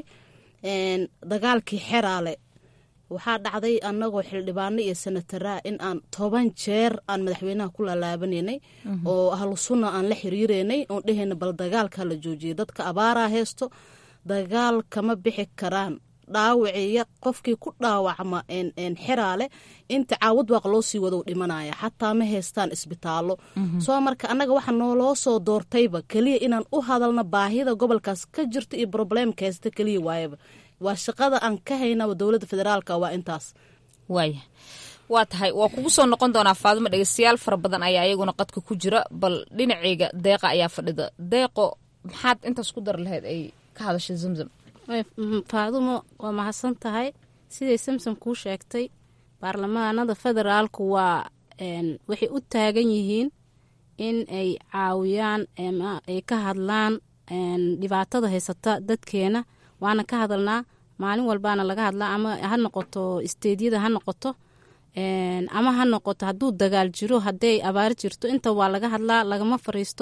dagaalkii xeraale waxaa dhacday anagoo xildhibaano iyo senataraa in aan toban jeer aan madaxweynaha ku laalaabananay oo ahlu sunna aan la xiriireynay oon dheheyna bal dagaalka la joojiyay dadka abaaraa heesto dagaal kama bixi karaan dhaawiciya qofkii ku dhaawacma xeraale inta caawad waaq loo sii wado dhimanaya xataa ma haystaan isbitaallo soo marka annaga waxa nooloo soo doortayba keliya inaan u hadalna baahida gobolkaas ka jirta iyo problemka haysta keliya waayaba waa shaqada aan ka haynaba dowladda federaalka waa intaas waaya waa tahay waa kugu soo noqon doonaa faadimo dhegeystayaal fara badan ayaa iyaguna qadka ku jira bal dhinaceyga deeqa ayaa fadhida deeqo maxaad intaas ku dar lahayd ay ka hadashay zamzam faadumo waa mahadsan tahay siday samsom kuu sheegtay baarlamaanada federaalku waa waxay u taagan yihiin in ay caawiyaan ay ka hadlaan dhibaatada haysata dadkeena waana ka hadalnaa maalin walbaana laga hadlaa ama ha noqoto isteedyada ha noqoto ama ha noqoto hadduu dagaal jiro hadday abaar jirto inta waa laga hadlaa lagama fariisto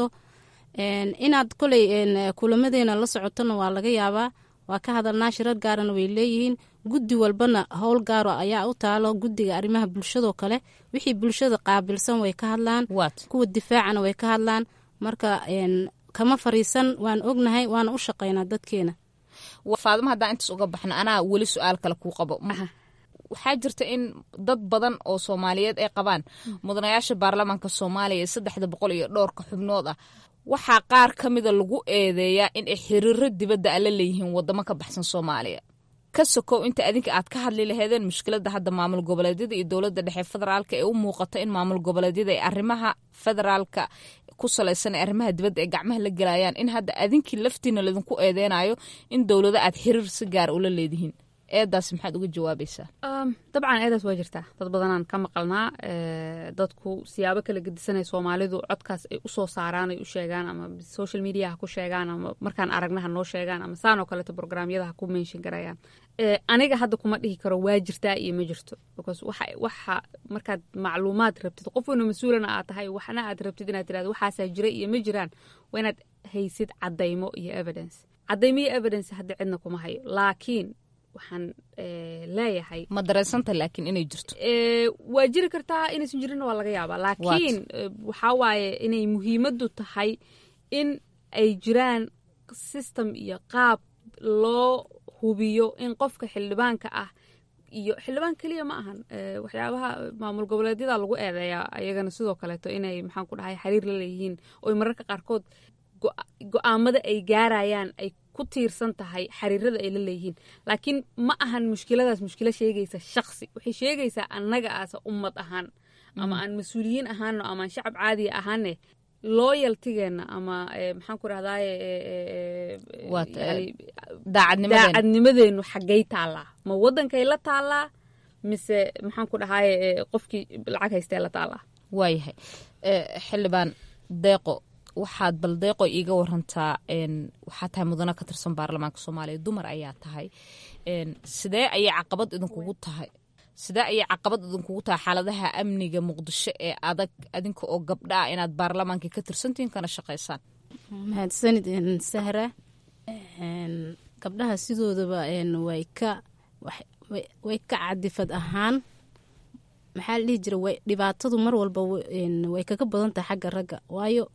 inaad koley kulamadeena la socotona waa laga yaabaa waa ka hadalnaa shirar gaarana way leeyihiin guddi walbana howl gaaro ayaa u taalo guddiga arrimaha bulshadoo kale wixii bulshada qaabilsan way ka hadlaan kuwa difaacana way ka hadlaan marka kama fariisan waan ognahay waana u shaqaynaa dadkeena faadimo haddaan intaas uga baxna anaa weli su-aal kale kuu qabo waxaa jirta in dad badan oo soomaaliyeed ay qabaan mudanayaasha baarlamaanka soomaaliya ee saddexda boqol iyo dhowrka xubnood ah waxaa qaar ka mida lagu eedeeyaa in ay xiriiro dibadda alla leeyihiin wadamo ka baxsan soomaaliya ka sokow inta adinka aad ka hadli laheedeen mushkiladda hadda maamul goboleedyada iyo dowladda dhexe federaalka ee u muuqata in maamul goboleedyada ay arrimaha federaalka ku salaysan ee arrimaha dibadda ay gacmaha la gelayaan in hadda adinkii laftiina ladinku eedeynayo in dowlado aad xiriir si gaar ula leedihiin eedaas maxaad uga jawaabaysaa? dabcan eedaas waa jirtaa, dad badanaan ka maqalnaa. dadku siyaabo kala gedisanay soomaalidu codkaas ay usoo saaraan ay u sheegaan, ama social media ha ku sheegaan, ama markaan aragna ha noo sheegaan, ama saan oo kaleeto programyada ha ku menshin garayaan. aniga hadda kuma dhihi karo waa jirtaa iyo ma jirto, because waxa waxa markaad macluumaad rabtid, qof weyna mas-uulana aad tahay, waxna aad rabtid inaad tirahdo waxaasaa jira iyo ma jiraan, waa inaad haysid cadaymo iyo evidence. cadaymo iyo evidence hadda cidna kuma hayo, laakiin waxaan leeyahay ma dareensanta laakiin inay jirto. waa jiri kartaa, inaysan jirinna waa laga yaabaa, laakiin waxaa waaye inay muhiimaddu tahay in ay jiraan system iyo qaab loo hubiyo in qofka xildhibaanka ah, iyo xildhibaan keliya ma ahan, waxyaabaha maamul goboleedyada lagu eedeeyaa ayagana sidoo kaleeto inay maxaan ku dhahay xiriir la leeyihiin, oo mararka qaarkood go-aamada ay gaarayaan ay ku tiirsan tahay xiriirada ay la leeyihiin. laakiin ma ahan mushkiladaas mushkilo sheegaysa shaksi, waxay sheegaysaa annaga aasa ummad ahaan, ama aan mas-uuliyiin ahaano, ama aan shacab caadiya ahaane, loyaltigeenna ama maxaan ku rahdaye daacadnimadeenu xaggay taallaa, ma waddankay la taallaa mise maxaan ku dhahaye qofkii lacag haystee la taallaa. waayahay xildhibaan deeqo, waxaad bal deeqo iiga warantaa, waxaa tahay mudano ka tirsan baarlamaanka soomaaliya, dumar ayaa tahay, sidee ayay caqabad idinkugu tahay sidee ayay caqabad idinkugu tahay xaaladaha amniga muqdisho ee adag, adinka oo gabdha ah inaad baarlamaanka ka tirsantihiin kana shaqaysaan? mahadsanid sahra. gabdhaha sidoodaba way ka way ka cadifad ahaan, maxaa la dhihi jira, dhibaatadu mar walba way kaga badan tahay xagga ragga, waayo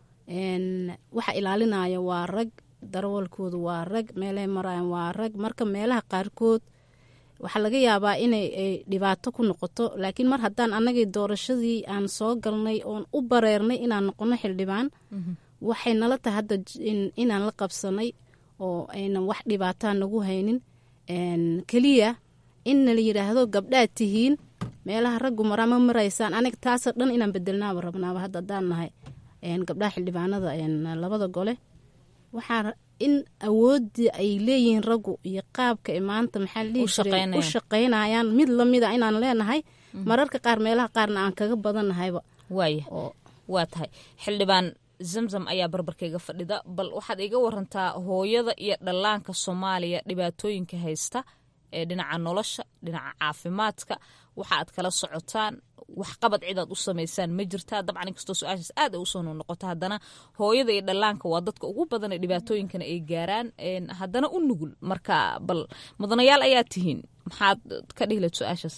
waxa ilaalinaya waa rag, darawalkoodu waa rag, meelay marayaan waa rag. marka meelaha qaarkood waxaa laga yaabaa inay dhibaato ku noqoto, laakiin mar haddaan annagii doorashadii aan soo galnay oon u bareernay inaan noqono xildhibaan, waxay nala tahay hadda inaan la qabsanay oo aynan wax dhibaataa nagu haynin. keliya in nala yidhaahdo gabdhaad tihiin, meelaha raggu maraa ma maraysaan, aniga taasoo dhan inaan bedelnaaba rabnaaba hadda haddaan nahay gabdhaha xildhibaanada labada gole. waxaa in awoodii ay leeyihiin raggu iyo qaabka maanta maxaa la dhihi jiray u shaqaynayaan mid lamida inaan leenahay, mararka qaar meelaha qaarna aan kaga badannahayba. waaya waa tahay xildhibaan zamzam ayaa barbarkayga fadhida, bal waxaad iga warantaa hooyada iyo dhallaanka Soomaaliya dhibaatooyinka haysta ee dhinaca nolosha, dhinaca caafimaadka, waxa aad kala socotaan, waxqabad cidaad u samaysaan ma jirtaa? dabcan inkastoo su-aashaas aad ay usoo noqnoqoto, haddana hooyada iyo dhallaanka waa dadka ugu badan ee dhibaatooyinkana ay gaaraan, haddana u nugul. marka bal mudanayaal ayaa tihiin, maxaad ka dhihi lahayd su-aashaas?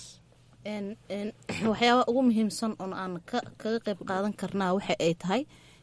waxyaaba ugu muhiimsan oon aan kaga qayb qaadan karnaa waxa ay tahay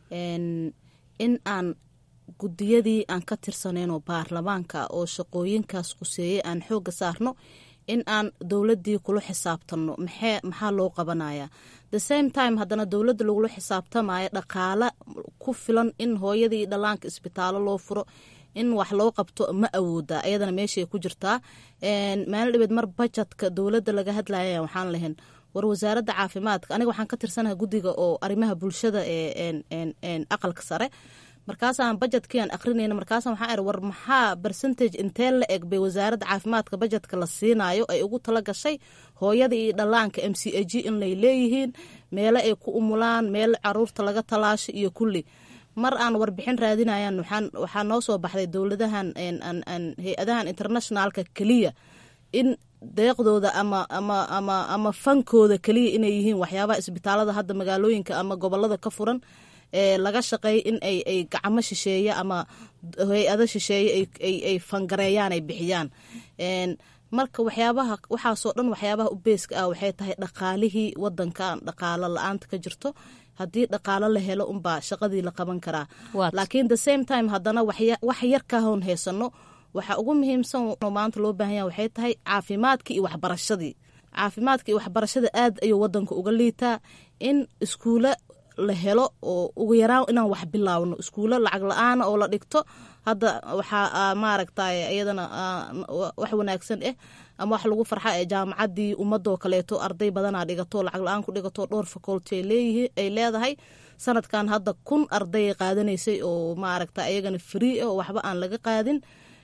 in aan gudiyadii aan ka tirsanayno baarlamaanka oo shaqooyinkaas quseeyey aan xooga saarno, in aan dowladii kula xisaabtanno maxaa loo qabanaya. the same time haddana dowladda lagula xisaabtamayo dhaqaale ku filan in hooyadii dhallaanka isbitaallo loo furo, in wax loo qabto ma awooda, ayadana meeshay ku jirtaa. maalin dhibeed mar bajetka dowladda laga hadlaya waxaan lahayn war wasaaradda caafimaadka, aniga waxaan ka tirsanaha guddiga oo arrimaha bulshada ee aqalka sare, markaasaan bajetkii aan akrinayna, markaasaan waxaan iri war maxaa percentage intee la eg bay wasaaradda caafimaadka bajetka la siinayo ay ugu tala gashay hooyada iyo dhallaanka m c a g inay leeyihiin meelo ay ku umulaan, meel caruurta laga talaasho iyo kulli. mar aan warbixin raadinayaan waxaa noo soo baxday dowladahan hay-adahan internationalka keliya in deeqdooda ama ama ama ama fankooda keliya inay yihiin waxyaabaha isbitaalada hadda magaalooyinka ama gobolada ka furan ee laga shaqeey in ay ay gacmo shisheeye ama hay-ado shisheeye ay ay fangareeyaan ay bixiyaan. marka waxyaabaha waxaasoo dhan waxyaabaha u beeska ah waxay tahay dhaqaalihii wadankan dhaqaalo la-aanta ka jirto. haddii dhaqaalo la helo unbaa shaqadii la qaban karaa, laakiin the same time haddana wax yar ka hoon haysano. waxa ugu muhiimsan oo maanta loo baahan yahay waxay tahay caafimaadkii iyo waxbarashadii. caafimaadka iyo waxbarashada aad ayuu wadanka uga liitaa. in iskuulo la helo oo ugu yaraan inaan wax bilaawno, iskuulo lacag la-aana oo la dhigto. hadda waxaa maaragtay iyadana wax wanaagsan ah ama wax lagu farxa ee jaamacadii ummadoo kaleeto arday badanaa dhigato lacag la-aan ku dhigato, dhowr faculty ay leedahay. sanadkan hadda kun arday qaadanaysay oo maaragta iyagana free oo waxba aan laga qaadin.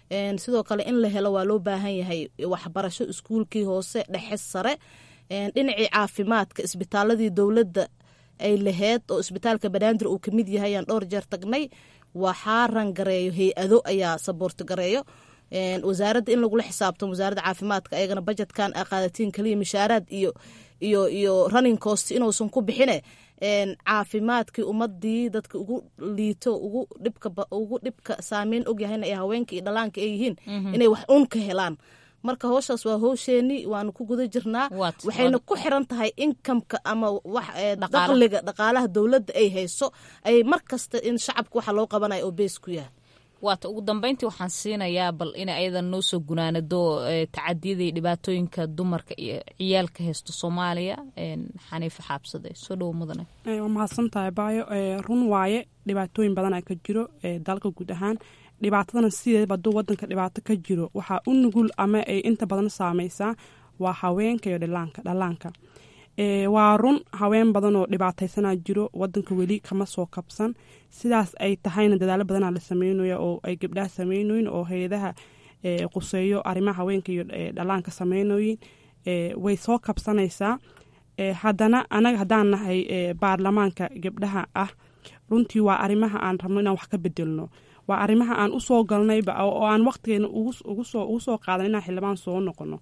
sidoo kale in la helo waa loo baahan yahay waxbarasho iskuulkii hoose dhexe sare dhinacii caafimaadka isbitaaladii dowladda ay laheyd oo isbitaalka banaadir uu kamid yahay aan dhowr jeer tagnay waxaa rangareeyo hay-ado ayaa saboorti gareeyo wasaaradda in lagula xisaabtamo wasaaradda caafimaadka ayagana bajetkan qaadatiin kaliya mishaaraad iyo iyo iyo running cost inuusan ku bixine caafimaadkii ummadii dadka ugu liito ugu dhibka ugu dhibka saameyn ogyahayna ee haweenka iyo dhalaanka ay yihiin inay wax uun ka helaan marka howshaas waa howsheeni waanu ku guda jirnaa waxayna ku xiran tahay inkamka ama dakhliga dhaqaalaha dowladda ay hayso ay mar kasta in shacabka waxa loo qabanayo oo bees ku yahay waata ugu dambeyntii waxaan siinayaa bal inay ayadan noo soo gunaanado tacadiyadii dhibaatooyinka dumarka iyo ciyaalka haysto soomaaliya xaniifa xaabsade soo dhowo mudane waa mahadsantahay baayo run waaye dhibaatooyin badan aa ka jiro dalka guud ahaan dhibaatadana sideedaba hadduu wadanka dhibaato ka jiro waxaa u nugul ama ay inta badan saameysaa waa haweenka iyo dhilaanka dhalaanka waa run haween badan oo dhibaataysanaa jiro wadanka weli kama soo kabsan sidaas ay tahayna dadaalo badanaa la sameynaya oo ay gabdhaha sameynoyin oo hay-adaha quseeyo arrimaha haweenka iyo dhalaanka sameynoyin way soo kabsanaysaa haddana anaga haddaan nahay baarlamaanka gabdhaha ah runtii waa arrimaha aan rabno inaan wax ka bedelno waa arrimaha aan usoo galnayba oo aan waqtigeena ugu soo qaadan inaan xildhibaan soo noqono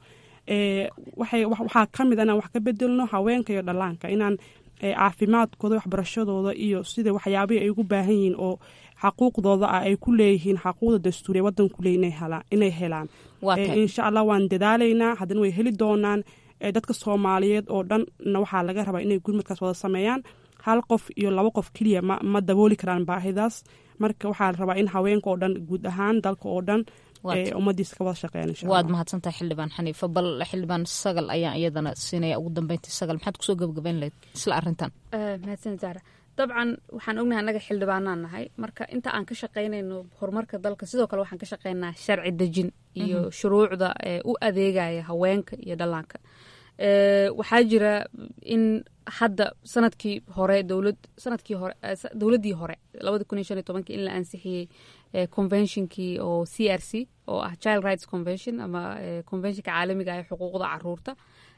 waxaa ka mid a inaan wax ka bedelno haweenka iyo dhalaanka inaan caafimaadkooda waxbarashadooda iyo sida waxyaabihii ay ugu baahan yihiin oo xaquuqdooda ah ay ku leeyihiin xaquuqda dastuuriya wadanku le inay helaan insha allah waan dadaalaynaa haddana way heli doonaan dadka soomaaliyeed oo dhanna waxaa laga rabaa inay gurmadkaas wada sameeyaan hal qof iyo labo qof keliya ma dabooli karaan baahidaas marka waxaa la rabaa in haweenka oo dhan guud ahaan dalka oo dhan ummadiisa ka wada shaqeeyaan insha allah waad mahadsantahay xildhibaan xaniifa bal xildhibaan sagal ayaan iyadana siinaya ugu dambeyntii sagal maxaad kusoo gabagabayn lahayd isla arrintan mahadsan zahra dabcan waxaan ognahay annaga xildhibaanaan nahay marka inta aan ka shaqaynayno horumarka dalka sidoo kale waxaan ka shaqaynaa sharci dejin iyo shuruucda u adeegaya haweenka iyo dhallaanka waxaa jira in hadda sanadkii hore dowlad sanadkii hore dowladdii hore labada kun iyo shan iyo tobankii in la ansixiyey conventionkii oo c r c oo ah child rights convention ama conventionka caalamiga ee xuquuqda caruurta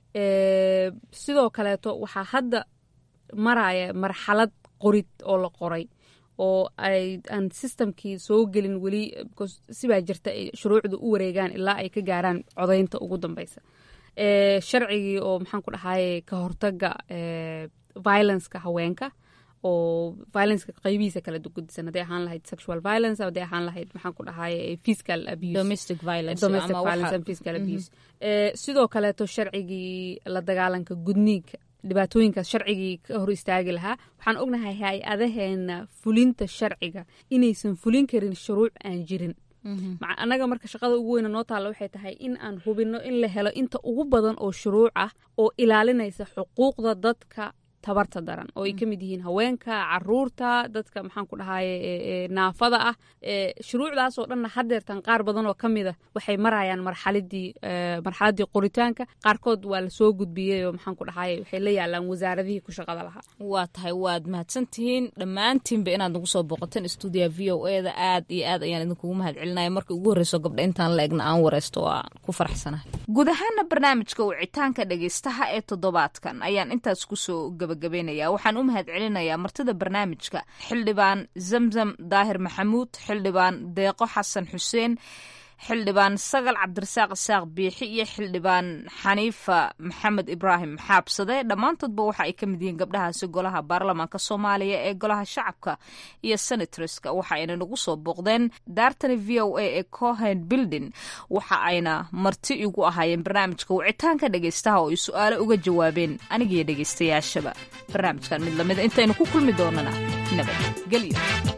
sidoo kaleeto waxaa hadda maraya marxalad qorid oo la qoray oo ay aan systemkii soo gelin weli sibaa jirta ay shuruucda u wareegaan ilaa ay ka gaaraan codaynta ugu dambeysa sharcigii oo maxaan ku dhahaye ka hortaga violenceka haweenka oo violenceka qaybihiisa kala gudisan hadday ahaan lahayd sexual violence hadday ahaan lahayd maxaan ku dhahaye physical abuse domestic violence domestic violence and physical abuse sidoo kaleeto sharcigii la dagaalanka gudniinka dhibaatooyinkaas sharcigii ka hor istaagi lahaa waxaan ognahay hay-adaheena fulinta sharciga inaysan fulin karin shuruuc aan jirin annaga marka shaqada ugu weyna noo taalla waxay tahay in aan hubinno in la helo inta ugu badan oo shuruuc ah oo ilaalinaysa xuquuqda dadka tabarta daran oo ay ka mid yihiin haweenka caruurta dadka maxaan ku dhahaye naafada ah shuruucdaas oo dhanna hadeertan qaar badan oo ka mida waxay marayaan marxaladii marxaladii qoritaanka qaarkood waa la soo gudbiyey oo maxaan ku dhahaye waxay la yaalaan wasaaradihii ku shaqada lahaa waa tahay waad mahadsantihiin dhammaantiinba inaad nagu soo booqateen stuudiya v o e da aad iyo aad ayaan idinkugu mahad celinaya markii ugu horreyso gabdha intaan la egna aan wareysto waa ku faraxsanahay guud ahaana barnaamijka wicitaanka dhegeystaha ee toddobaadkan ayaan intaas kusoo gabagabeynaya waxaan u mahad celinayaa martida barnaamijka xildhibaan zamzam daahir maxamuud xildhibaan deeqo xasan xuseen xildhibaan sagal cabdirasaaq isaaq biixi iyo xildhibaan xaniifa maxamed ibraahim xaabsade dhammaantoodba waxa ay ka mid yihiin gabdhahaasi golaha baarlamaanka soomaaliya ee golaha shacabka iyo senatreska waxa ayna nagu soo booqdeen daartani v o a ee cohen building waxa ayna marti igu ahaayeen barnaamijka wicitaanka dhegeystaha oo ay su-aalo uga jawaabeen anigiyo dhegeystayaashaba barnaamijkan mid lamida intaynu ku kulmi doonana nabadgelyo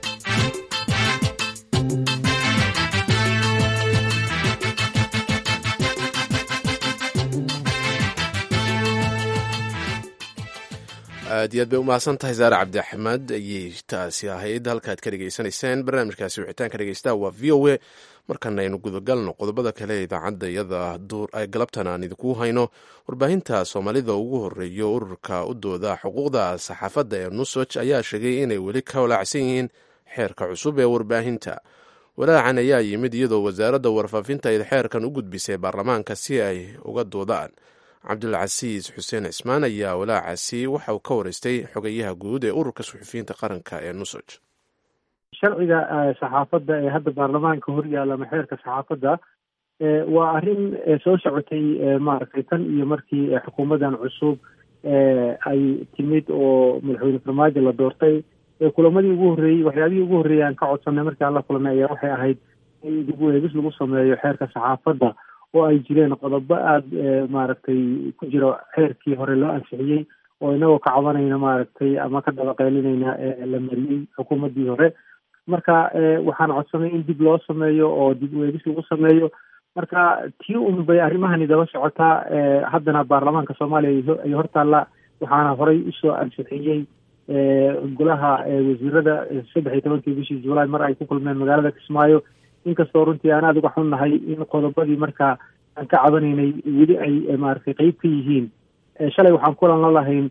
aad iyo aad bay u mahadsan tahay saare cabdi axmed ayay taasi ahayd halkaad ka dhegeysanayseen barnaamijkaasi wixitaanka dhegeystaha waa v o a markana aynu gudagalno qodobada kale ee idaacadda iyada duur ay galabtan aan idinku hayno warbaahinta soomaalida ugu horeeyo ururka u dooda xuquuqda saxaafadda ee nusoj ayaa sheegay inay weli ka walaacsan yihiin xeerka cusub ee warbaahinta walaacan ayaa yimid iyadoo wasaaradda warfaafinta ay xeerkan u gudbisay baarlamaanka si ay uga doodaan. cabdulcasiis xuseen cismaan ayaa walaacaasi waxa uu ka wareystay xogayaha guud ee ururka suxufiyiinta qaranka ee nusaj. sharciga saxaafadda ee hadda baarlamaanka horyaala ama xeerka saxaafadda waa arrin soo socotay maaragtay tan iyo markii xukuumaddan cusub ay timid oo madaxweyne farmaajo la doortay. kulamadii ugu horreeyey waxyaabihii ugu horreeyay aan ka codsanay markii aan la kulanay ayaa waxay ahayd in dib u eegis lagu sameeyo xeerka saxaafadda oo ay jireen qodobo aada maaragtay ku jiro xeerkii hore loo ansixiyey oo inagoo ka cabanayna maaragtay ama ka dabaqeylinayna la mariyey xukuumaddii hore. marka waxaan codsanay in dib loo sameeyo oo dib u eegis lagu sameeyo. marka tii un bay arrimahani daba socotaa. haddana baarlamaanka soomaaliya ay hortaalla waxaana horey usoo ansixiyey golaha wasiirada saddex iyo tobankii bishii julaay mar ay ku kulmeen magaalada kismaayo. inkastoo runtii aan aada uga xunnahay in qodobadii markaa aan ka cabanaynay weli ay maaragtay qeyb ka yihiin. shalay waxaan kulan la lahayn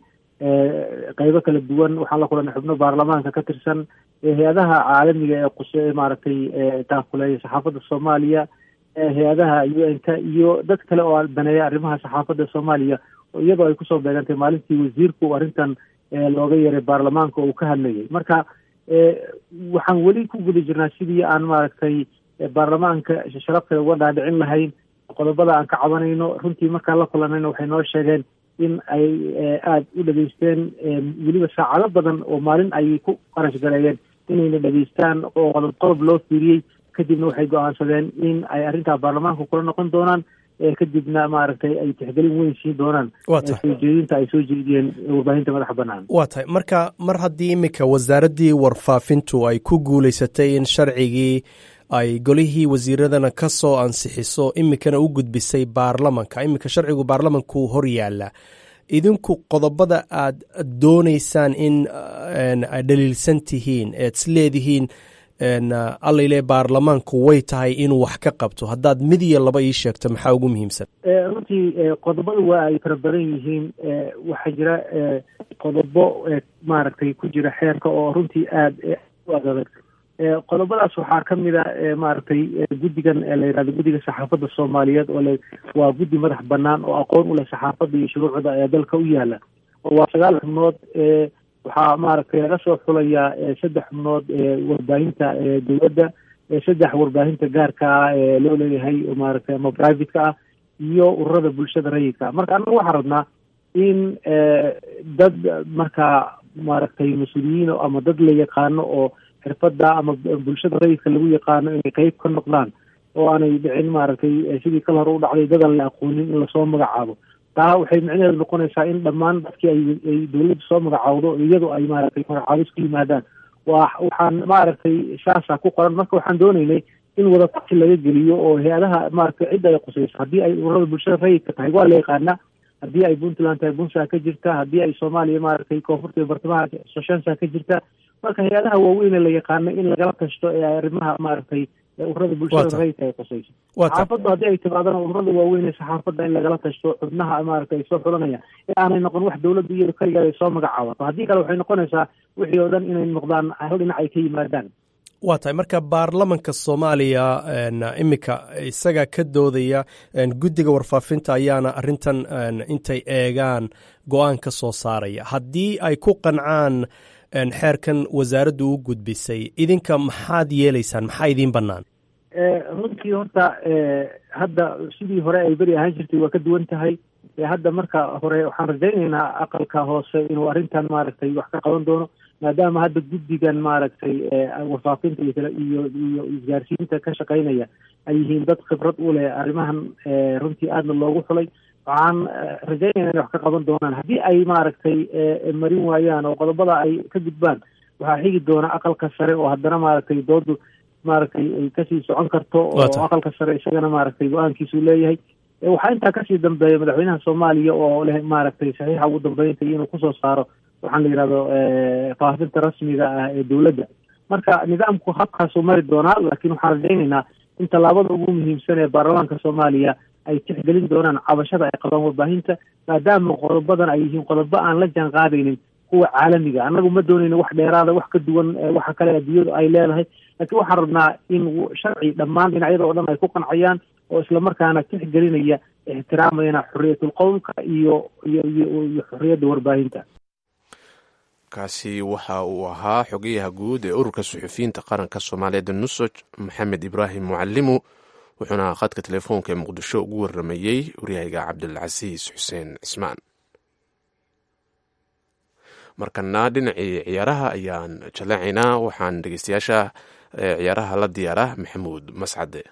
qeybo kala duwan. waxaan la kulanay xubno baarlamaanka ka tirsan, hay-adaha caalamiga ee quse maaragtay taakuleeya saxaafadda soomaaliya, hay-adaha u n ka iyo dad kale oo daneeya arrimaha saxaafadda soomaaliya, iyadoo ay kusoo beegantay maalintii wasiirku arrintan looga yeeray baarlamaanka uu ka hadlayay. marka waxaan weli ku guda jirnaa sidii aan maaragtay baarlamaanka sharafteeda uga dhaadhicin lahayn qodobada aan ka cabanayno. runtii markaan la kulanayna waxay noo sheegeen in ay aada u dhageysteen, weliba saacado badan oo maalin ay ku qarash gareeyeen inayna dhageystaan oo qodob qodob loo fiiriyey. kadibna waxay go-aansadeen in ay arrintaa baarlamaanka kula noqon doonaan, kadibna maaragtay ay tixgelin weyn siin doonaan soo jeedinta ay soo jeediyeen warbaahinta madaxa bannaan. waa tahay marka mar haddii iminka wasaaraddii warfaafintu ay ku guulaysatay in sharcigii ay golihii wasiiradana ka soo ansixiso iminkana u gudbisay baarlamanka, iminka sharcigu baarlamanku hor yaalla, idinku qodobada aad doonaysaan in ay dhaliilsan tihiin eed is leedihiin allayle baarlamaanku way tahay inuu wax ka qabto, haddaad mid iyo laba ii sheegto maxaa ugu muhiimsan? runtii qodobada waa ay fara badan yihiin. waxaa jira qodobo maaragtay ku jira xeerka oo runtii aada u adag. qodobadaas waxaa ka mid a maaragtay guddigan la yihahdo guddiga saxaafadda soomaaliyeed oo le waa guddi madax bannaan oo aqoon u leh saxaafadda iyo shuruucda ee dalka u yaala. oo waa sagaal xubnood. waxaa maaragtay laga soo xulayaa saddex xubnood warbaahinta dowladda, saddex warbaahinta gaarka ah ee loo leeyahay maaragtay ama private-ka ah, iyo ururada bulshada rayidka. marka annaga waxaan rabnaa in dad markaa maaragtay mas-uuliyiin ama dad la yaqaano oo xirfadda ama bulshada rayidka lagu yaqaano inay qeyb ka noqdaan, oo aanay dhicin maaragtay sidii kal hore u dhacday dadan la aqoonin in lasoo magacaabo. taa waxay micnaheedu noqonaysaa in dhammaan dadkii ay dowladda soo magacaawdo iyadoo ay maaragtay magacaabis ku yimaadaan. wa waxaan maaragtay shaasaa ku qoran. marka waxaan doonaynay in wadatashi laga geliyo oo hay-adaha maaragtay cidda ay qusayso, haddii ay ururada bulshada rayidka tahay waa la yaqaanaa, haddii ay puntland tahay bunsa ka jirta, haddii ay soomaaliya maaragtay koonfurta iyo bartamaha soshansa ka jirta. marka hay-adaha waaweyn ee la yaqaano in lagala tashto ee arrimaha maaragtay ururada bulshada rayidka ay qusayso. saxaafaddu haddii ay timaadana ururada waaweyn ee saxaafadda in lagala tashto xubnaha maaragtay ay soo xulanayaan, in aanay noqon wax dowladda iyado kaligeed ay soo magacaabato. haddii kale waxay noqonaysaa wixii oo dhan inay noqdaan hal dhinac ay ka yimaadaan. waa tahay marka baarlamanka soomaaliya iminka isaga ka doodaya, guddiga warfaafinta ayaana arrintan intay eegaan go-aan ka soo saaraya. haddii ay ku qancaan xeerkan wasaaraddu u gudbisay, idinka maxaad yeelaysaan? maxaa idiin bannaan? runtii horta hadda sidii hore ay beri ahaan jirtay waa ka duwan tahay. hadda marka hore waxaan rajaynaynaa aqalka hoose inuu arrintan maaragtay wax ka qaban doono, maadaama hadda guddigan maaragtay warfaafinta iyo iyo isgaarsiinta ka shaqaynaya ay yihiin dad khibrad u leh arrimahan runtii aadna loogu xulay. waxaan rajaynayna inay wax ka qaban doonaan. haddii ay maaragtay marin waayaan oo qodobada ay ka gudbaan, waxaa xigi doona aqalka sare oo haddana maaragtay doodu maaragtay ay kasii socon karto, oo aqalka sare isagana maaragtay go-aankiisuu leeyahay. waxaa intaa kasii dambeeya madaxweynaha soomaaliya oo leh maaragtay saxiixa ugu dambeynta inuu kusoo saaro waxaan la yidhahdo faafinta rasmiga ah ee dowladda. marka nidaamku habkaasuu mari doonaa, laakiin waxaan rajaynaynaa in tallaabada ugu muhiimsan ee baarlamaanka soomaaliya ay tixgelin doonaan cabashada ay qabaan warbaahinta, maadaama qodobadan ay yihiin qodobo aan la jaan qaadaynin kuwa caalamiga. Annagu ma doonayno wax dheeraada, wax ka duwan waxa kale adduunyadu ay leedahay, laakiin waxaan rabnaa in sharci dhammaan dhinacyada oo dhan ay ku qancayaan oo islamarkaana tixgelinaya ixtiraamayana xorriyatul qowlka iyo iyo iyo xorriyadda warbaahinta. kaasi waxa uu ahaa xogayaha guud ee ururka suxufiyiinta qaranka soomaaliyeed nusoj maxamed ibraahim mucalimu, wuxuuna khadka telefoonka ee muqdisho ugu waramayey waryahayga cabdilcasiis xuseen cismaan. markana dhinacii ciyaaraha ayaan jaleecaynaa, waxaan dhegeystayaasha ciyaaraha la diyaara maxamuud mascade.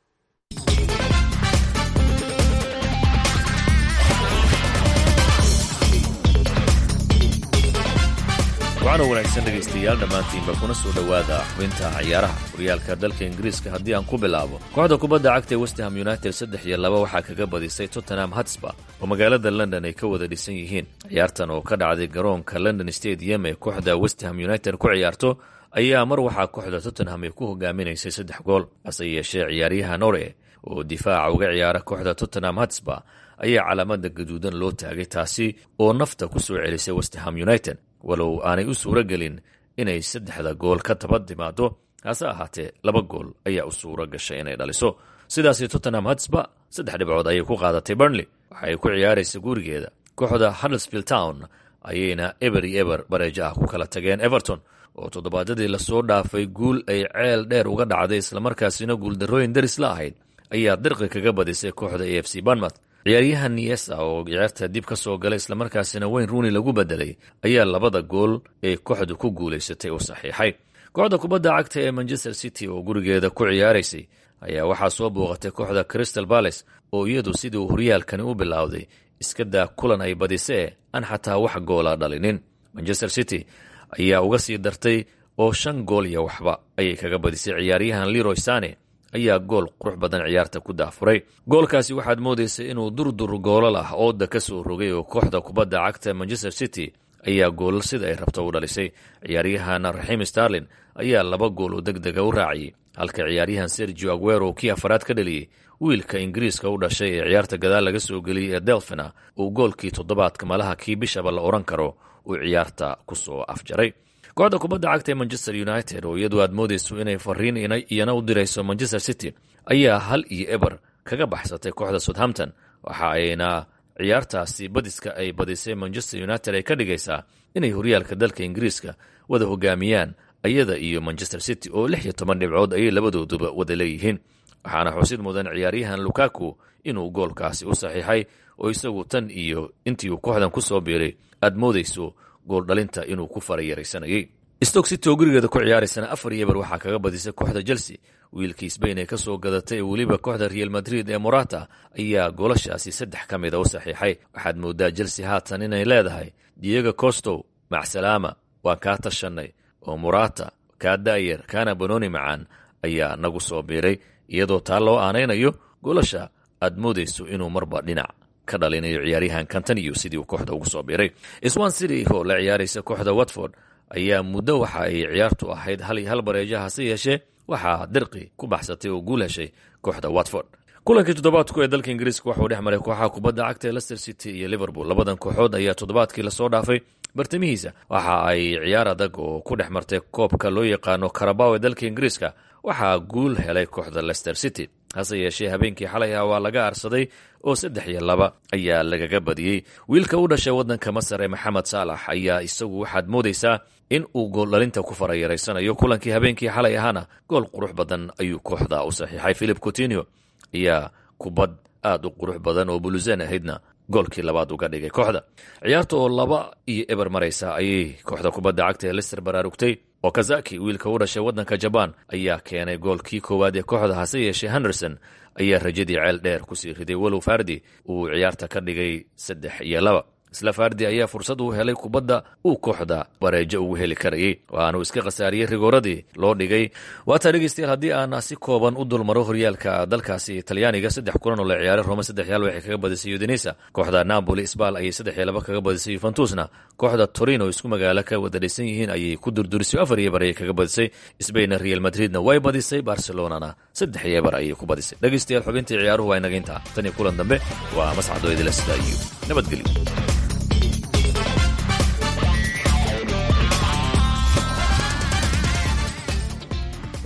waxaana wanaagsan dhegaystayaal dhammaantiinba kuna soo dhowaada xubinta ciyaaraha horyaalka dalka ingiriiska. haddii aan ku bilaabo, kooxda kubadda cagta ee westham united saddex iyo laba waxaa kaga badisay tottenham hotspur oo magaalada london ay ka wada dhisan yihiin. ciyaartan oo ka dhacday garoonka london stadium ee kooxda westham united ku ciyaarto ayaa mar waxaa kooxda tottenham ay ku hogaaminaysay saddex gool, hase yeeshee ciyaaryaha nore oo difaaca uga ciyaara kooxda tottenham hotspur ayaa calaamada gaduudan loo taagay, taasi oo nafta ku soo celisay westham united walow aanay u suuro gelin inay saddexda gool ka daba timaado. hase ahaatee laba gool ayaa u suuro gashay inay dhaliso. sidaasi tottenham hotspur saddex dhibcood ayay ku qaadatay burnley, waxa ay ku ciyaaraysa gurigeeda. kooxda huddersfield town ayayna eber iyo eber bareejo ah ku kala tageen everton oo toddobaadadii lasoo dhaafay guul ay ceel dheer uga dhacday islamarkaasina guuldarrooyin daris la ahayd ayaa dirqi kaga badisay kooxda a f c bournemouth. ciyaaryahan niesa oo ciyaarta dib ka soo galay islamarkaasina wayne rooney lagu bedelay ayaa labada gool ee kooxdu ku guulaysatay u saxiixay. kooxda kubadda cagta ee manchester city oo gurigeeda ku ciyaaraysay ayaa waxaa soo booqatay kooxda crystal palace oo iyadu sidii uu horyaalkani u bilowday iska daa kulan ay badisee aan xataa wax goola dhalinin. manchester city ayaa uga sii dartay oo shan gool iyo waxba ayay kaga badisay. ciyaaryahan leroy sane ayaa gool qurux badan ciyaarta ku daafuray. goolkaasi waxaad moodaysay inuu durdur goolal ah ooda ka soo rogay oo kooxda kubadda cagta manchester city ayaa goolal sida ay rabto u dhalisay. ciyaaryahan raxiim starlin ayaa laba gool oo deg dega u raaciyey, halka ciyaaryahan sergio aguero kii afaraad ka dhaliyey. wiilka ingiriiska u dhashay ee ciyaarta gadaal laga soo geliyey ee delfina uu goolkii toddobaadka malaha kii bishaba la odhan karo uu ciyaarta ku soo afjaray. kooxda kubadda cagta ee manchester united oo iyadu aad moodayso inay fariin iyana u dirayso manchester city ayaa hal iyo eber kaga baxsatay kooxda southampton, waxa ayna ciyaartaasi badiska ay badisay manchester united ay ka dhigaysaa inay horyaalka dalka ingiriiska wada hogaamiyaan iyada iyo manchester city oo lix iyo toban dhibcood ayay labadooduba wada leeyihiin. waxaana xusid mudan ciyaaryahan lukaku inuu goolkaasi u saxiixay oo isagu tan iyo intii uu kooxdan ku soo biiray aad moodayso gool dhalinta inuu ku farayaraysanayay. stoke city oo gurigeeda ku ciyaaraysana afar iyo eber waxaa kaga badisay kooxda chelsea. wiilkii sbain ee ka soo gadatay ee weliba kooxda real madrid ee morata ayaa goolashaasi saddex ka mida u saxiixay. waxaad moodaa chelsea haatan inay leedahay diego costow macsalaama waa kaa tashanay oo morata kaa da'yar kaana banooni macaan ayaa nagu soo biiray, iyadoo taa loo aanaynayo goolasha aad moodayso inuu marba dhinac ka dhalinayo ciyaaryahan cantaniyo sidii uu kooxda ugu soo biiray. swan city oo la ciyaaraysa kooxda watford ayaa muddo waxa ay ciyaartu ahayd hal iyo hal bareejaha, hase yeeshee waxaa dirqi ku baxsatay oo guul heshay kooxda watford. kulankii toddobaadku ee dalka ingiriiska waxuu dhex maray kooxaha kubadda cagta ee leicester city iyo liverpool. labadan kooxood ayaa toddobaadkii lasoo dhaafay bartamihiisa waxa ay ciyaar adag oo ku dhex martay koobka loo yaqaano Carabao ee dalka ingiriiska. waxaa guul helay kooxda leicester city, hase yeeshee habeenkii xalay ah waa laga arsaday oo saddex iyo laba ayaa lagaga badiyey. wiilka u dhashay waddanka masar ee maxamed saalax ayaa isagu waxaad moodaysaa in uu gool dhalinta ku farayaraysanayo. kulankii habeenkii xalay ahana gool qurux badan ayuu kooxda u saxiixay. philip coutinho ayaa kubad aad u qurux badan oo buluzen ahaydna goolkii labaad uga dhigay kooxda. ciyaarta oo laba iyo eber maraysa ayay kooxda kubadda cagta ee leicester baraarugtay. okazaki wiilka u dhashay waddanka jabaan ayaa keenay goolkii koowaad ee kooxda, hase yeeshee henderson ayaa rajadii ceel dheer kusii riday walow fardi uu ciyaarta ka dhigay saddex iyo laba. isla fardi ayaa fursad uu helay kubadda uu kooxda bareejo ugu heli karayay, waanuu iska khasaariyey rigooradii loo dhigay. waataa dhegeystayaal haddii aan si kooban u dulmaro horyaalka dalkaasi talyaaniga, saddex kulan oo la ciyaaray roma saddex yaal waxay kaga badisay udinesa. kooxda napoli sbal ayay saddex iyo laba kaga badisay yuventusna kooxda torino isku magaalo ka wada dhaysan yihiin ayay ku durdurisay afar iyo eber ayay kaga badisay. sbainna real madridna way badisay, barcelonana saddex iyo eber ayay ku badisay. dhegeystayaal xubintii ciyaaruhu waa inaga intaa, tan iyo kulan dambe waa mascadooydila sida iyo nabadgelyo.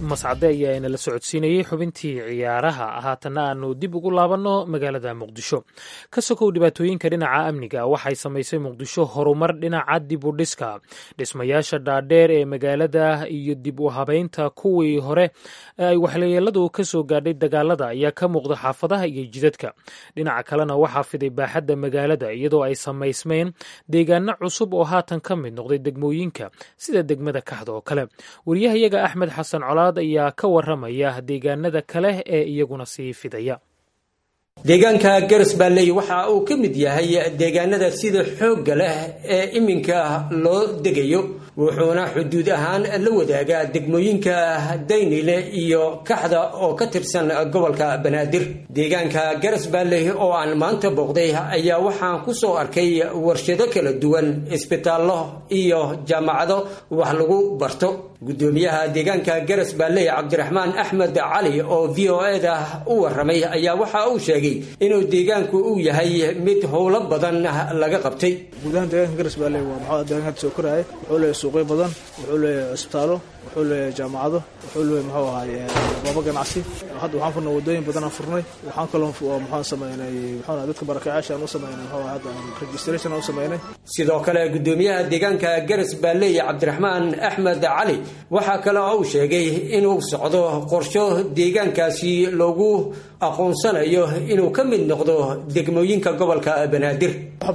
mascade ayaa inala socodsiinayey xubintii ciyaaraha haatanna aanu dib ugu laabanno magaalada muqdisho ka sokow dhibaatooyinka dhinaca amniga waxay samaysay muqdisho horumar dhinaca dib u dhiska dhismayaasha dhaadheer ee magaalada iyo dib u habeynta kuwii hore ee ay waxyeeladu ka soo gaadhay dagaalada ayaa ka muuqda xaafadaha iyo jidadka dhinaca kalena waxaa fiday baaxadda magaalada iyadoo ay samaysmeen deegaano cusub oo haatan ka mid noqday degmooyinka sida degmada kaxda oo kale wariyahayaga axmed xasan colaad ayaa ka waramaya deegaanada kale ee iyaguna sii fidaya. deegaanka garas baalley waxa uu ka mid yahay deegaanada sida xoogga leh ee iminka loo degayo wuxuuna xuduud ahaan la wadaagaa degmooyinka daynile iyo kaxda oo ka tirsan gobolka banaadir. deegaanka garas baalley oo aan maanta booqday ayaa waxaan ku soo arkay warshado kala duwan, isbitaallo iyo jaamacado wax lagu barto. gudoomiyaha deegaanka garas baalley cabdiraxmaan axmed cali oo v o eda u waramay ayaa waxa uu sheegay inuu deegaanku uu yahay mid howlo badan laga qabtay. gudahaan deegaanka garas baalley waa maxaa deegaanka soo koraya, wuxuu leeyahay suuqyo badan, wuxuu leeyahay isbitaallo, wuxuu leeyahay jaamacado, wuxuu leeyahay muxuu ahaay goobo ganacsi. hadda waxaan furnay wadooyin badan aan furnay, waxaan kaloo maxaan sameynay maxaa dadka barakacaasha aan u sameynay maxaa hadda registration aan u sameynay. sidoo kale gudoomiyaha deegaanka garas baalley cabdiraxmaan axmed cali waxaa kale oo uu sheegay inuu socdo qorsho deegaankaasi loogu aqoonsanayo inuu ka mid noqdo degmooyinka gobolka banaadir.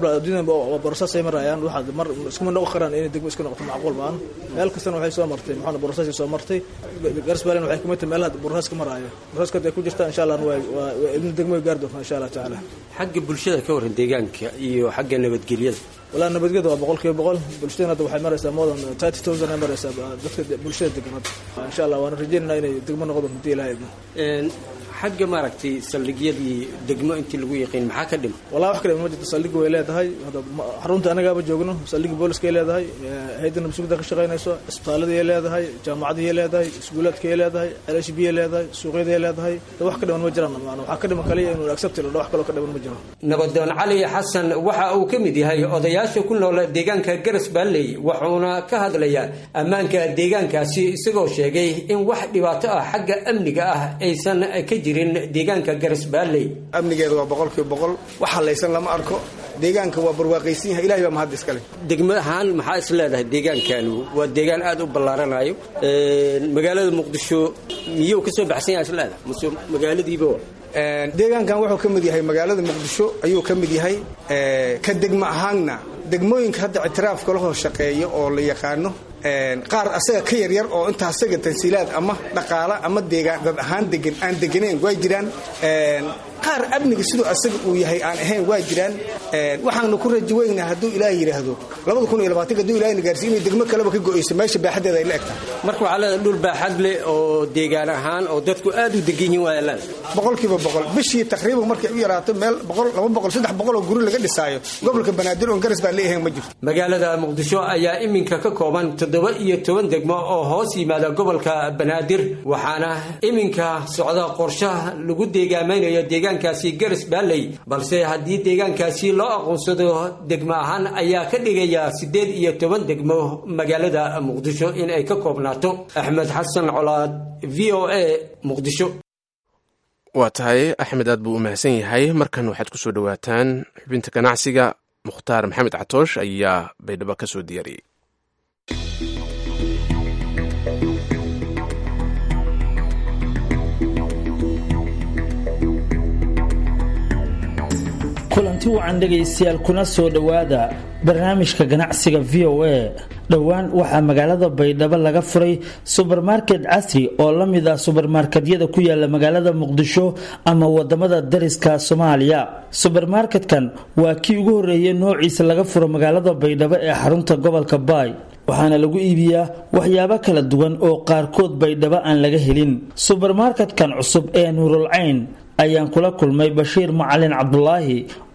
borosasay marayaan waxaad mar iskuma noqon karaan inay degmo isku noqoto macquul baan meel kastana waxay soo martay maxaa borosasay soo martay garas baalley waxay kumid tahay meelaha borosas ka maraayo borosaska ay ku jirtaa insha Allah waa waa ibn degmo gaar doonta insha Allah taala. xagga bulshada ka waran deegaanka iyo xagga nabadgelyada walaa nabadgelyada waa boqolkiiba boqol. bulshada hadda waxay maraysaa more than thirty thousand ay maraysaa dadka bulshada degan insha Allah waan rajaynaynaa inay degmo noqdo hadii Ilaahay idmo. een xagga maaragtay saldhigyadii degmo intii lagu yaqiin maxaa ka dhim walaa wax kale ma jirto. saldhig way leedahay hadda xarunta anagaaba joogno, saldhig booliska ay leedahay, hay'adda nabadgelyada ka shaqeynayso, isbitaalada ay leedahay, jaamacadaha ay leedahay, iskuulaadka ay leedahay, L H B ay leedahay, suuqyada ay leedahay. wax ka dhiman ma jiraan, waxa ka dhiman kaliya inuu accept lo wax kale ka dhiman ma jiro. nabadoon cali xasan waxa uu ka mid yahay odayaasha ku nool deegaanka garas baalley wuxuuna ka hadlayaa ammaanka deegaankaasi isagoo sheegay in wax dhibaato ah xagga amniga ah aysan ka jirin deegaanka garas baalley. amnigeedu waa boqolkiiba boqol, wax halaysan lama arko. deegaanka waa barwaaqaysan yahay, ilaahay baa mahad iskale. degmo ahaan maxaa is leedahay deegaankanu waa deegaan aad u ballaaranayo, magaalada muqdisho miyuu ka soo baxsan yahay is leedahay mase magaaladiiba deegaankan wuxuu ka mid yahay magaalada muqdisho ayuu ka mid yahay. ka degmo ahaanna degmooyinka hadda ictiraafka lahoo shaqeeyo oo la yaqaano qaar asaga ka yaryar oo inta asaga tansiilaad ama dhaqaale ama deegaan dad ahaan degan aan deganeyn way jiraan. qaar amniga sidoo asaga uu yahay aan ahayn waa jiraan. waxaanu ku rajo weynaa hadduu ilaahay yiraahdo laba kun iyo labaatan hadduu ilaahay na gaarsiiyo inay degmo kaleba ka go'ayso meesha baaxadeeda ay la egtahay. marka waxaa leedahay dhul baaxad leh oo deegaan ahaan oo dadku aad u degan yihiin waa leedahay boqolkiiba boqol. bishii taqriiban markay u yaraato meel boqol laba boqol saddex boqol oo guri laga dhisaayo gobolka banaadir oo garas baa leeyahay ma jirto. magaalada muqdisho ayaa iminka ka kooban toddoba iyo toban degmo oo hoos yimaada gobolka banaadir waxaana iminka socda qorshaha lagu deegaamaynayo deegaankaasi garas baalley, balse haddii deegaankaasi loo aqoonsado degmo ahaan ayaa ka dhigaya siddeed iyo toban degmo magaalada muqdisho in ay ka koobnaato. axmed xasan colaad v o a muqdisho. waa tahay axmed aad buu u mahadsan yahay. markan waxaad ku soo dhowaataan xubinta ganacsiga. mukhtaar maxamed catoosh ayaa baydhabo ka soo diyaariyey. kulanti wacan dhegaystayaal kuna soo dhowaada barnaamijka ganacsiga v o a. dhowaan waxaa magaalada baydhabo laga furay subermarket casri oo la mid ah subermarketyada ku yaala magaalada muqdisho ama wadamada dariska soomaaliya. subermarketkan waa kii ugu horeeyay noociisa laga furo magaalada baydhabo ee xarunta gobolka baay, waxaana lagu iibiyaa waxyaabo kala duwan oo qaarkood baydhabo aan laga helin. subermarketkan cusub ee nuurul cayn ayaan kula kulmay bashiir macalin cabdulaahi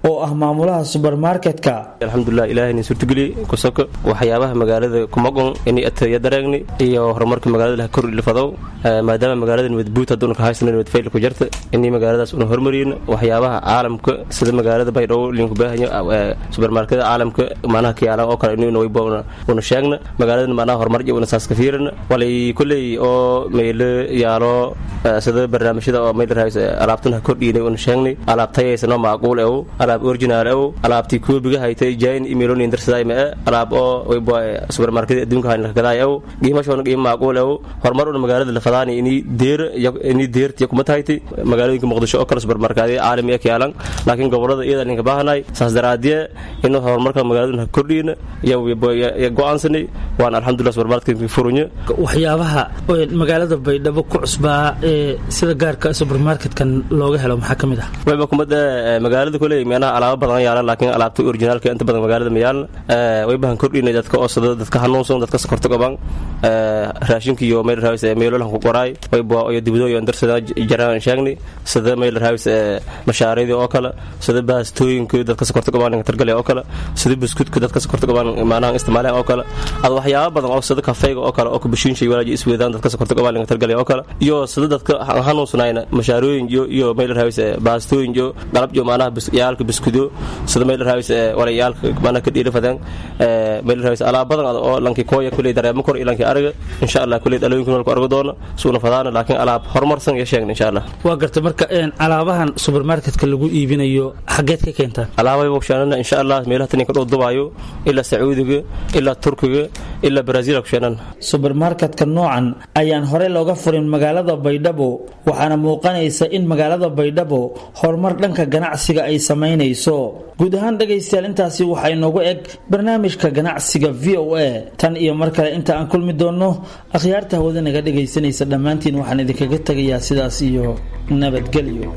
oo ah maamulaha subermarketka. alxamdulilah ilaahayna suurtageli kusoko waxyaabaha magaalada kumagon inay ataya dareegni iyo horumarka magaalada la kor ilfadow maadaama magaalada wadbuut hadduna ka haysan wad fayl ku jirta inay magaaladaas una hormariyeen waxyaabaha caalamka sida magaalada baydhabo linku baahanyo subermarketka caalamka maanaha kiyaala oo kale inuu way boona una sheegna magaalada maanaha horumar iyo una saas ka fiirina walay kulay oo meel yaalo sida barnaamijyada oo meel raayis alaabtuna kordhiinay una sheegnay alaabtayaysan macquul ah alaab original ah alaabtii koobiga haytay jayn emailon indarsaday ma alaab oo way boy supermarket adduunka hayna gaday ah qiimashoona qiimo macquul ah horumar una magaalada la fadaani inii deer inii deertii kuma taaytay magaalooyinka muqdisho oo kale supermarket caalami ah kiyaalan laakiin gobolada iyada ninka baahanay saas daraadiye inuu horumarka magaalada kordhiina iyo way boy go'aansanay waan alxamdulillah supermarket furunyo waxyaabaha magaalada baydhabo ku cusbaa ee sida gaarka supermarketkan looga helo maxaa kamid ah wayba kumada magaalada kulay meena alaab badan yaala laakiin alaabta originalka inta badan magaalada ma yaal way baahan kordhinay dadka oo sida dadka hanuunsan dadka sokorta qaban raashinka iyo meel raawis meelolan ku qoray way baa iyo dibado iyo darsada jaraan sheegni sida meel raawis mashaariicda oo kale sida baastooyinka dadka sokorta qaban targalay oo kale sida biskuudka dadka sokorta qaban maana isticmaalaan oo kale ad waxyaabo badan oo sida kafeega oo kale oo ku bishiin shay walaaji isweedaan dadka sokorta qaban targalay oo kale iyo sida dadka hanuunsanayna mashaariicin iyo iyo meel raawis baastooyin iyo qalab iyo maana yaalka biskuudo sida meel raawis walayaalka maana ka dhiira fadaan meel raawis alaab badan oo lanki kooya kulay dareemo kor ilanki araga insha Allah kulay dalooyinka ku argo doono suuna fadaan laakiin alaab horumarsan iyo sheegna insha Allah waa gartay marka een alaabahan supermarketka lagu iibinayo xageed ka keentaan alaabay boqshaanana insha Allah meelaha tan ka dhow Dubai ila Sacuudiga ila Turkiga ila Brazil ku sheenan supermarketka noocan ayaan hore looga furin magaalada Baydhabo waxaana muuqanaysa in magaalada Baydhabo horumar dhanka ganacsiga ay sameynayso guud ahaan dhageystayaal intaasi waxa inoogu eg barnaamijka ganacsiga V O A tan iyo mar kale inta aan kulmi doono akhyaarta hawada naga dhageysanaysa dhammaantiin waxaan idinkaga tagayaa sidaas iyo nabadgelyo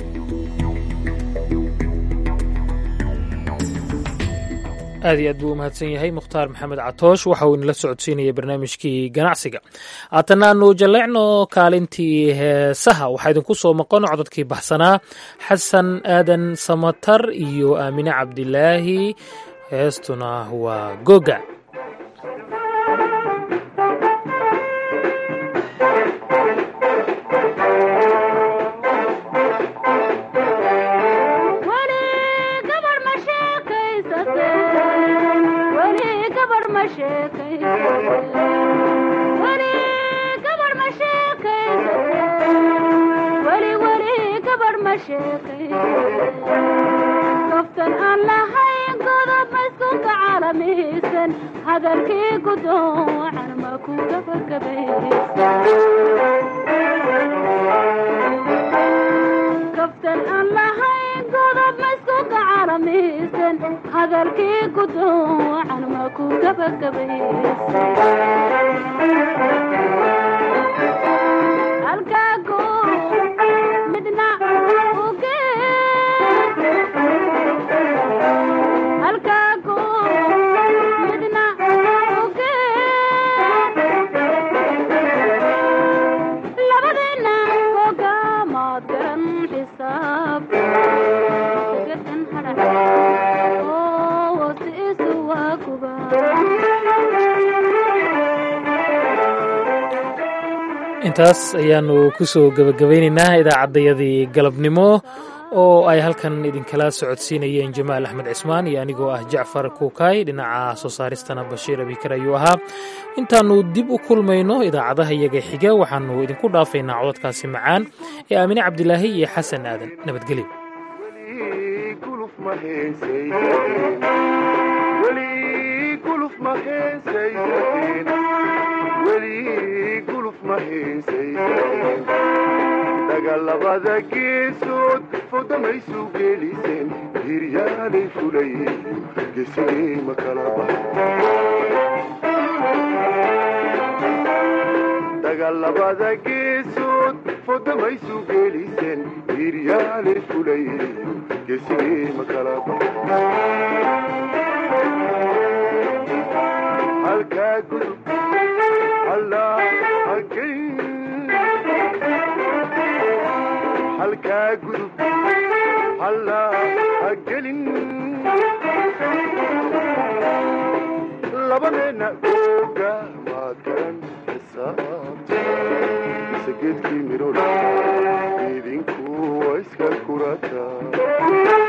aad iyo aad buu u mahadsan yahay mukhtaar maxamed catoosh waxa uu inala socodsiinaya barnaamijkii ganacsiga haatana aanu jalleecno kaalintii heesaha waxaa idinku soo maqon codadkii baxsanaa xasan aadan samatar iyo aamine cabdilaahi heestuna waa goga kaftan aan lahayn godob maskunka caalamiisan hadalkii gudoocan ma ku gabagabayskaftan aan lahayn godob maskunka caalamiisan hadalkii gudoocan ma ku gabagabaysa intaas ayaanu ku soo gabagabaynaynaa idaacaddayadii galabnimo oo ay halkan idinkala socodsiinayeen jamaal axmed cismaan iyo anigoo ah jacfar kuukay dhinaca soo saaristana bashiir abikar ayuu ahaa intaannu dib u kulmayno idaacadaha iyaga xiga waxaannu idinku dhaafaynaa cododkaasi macaan ee aamine cabdilaahi iyo xasan aadan nabadgelyo dagaalabada geesood fowdamaysu geeliseen hiryaalay fulayeen geesigii ma kala dagaalabada geesood fowdamaysu geeliseen hiryaalay fulayeen geesigii ma kala halkaa gudub allah halkaa gudub halla hagelin labadeena googa maad garan xisaabta mise geedkii midhodha idinku waa iska kurataa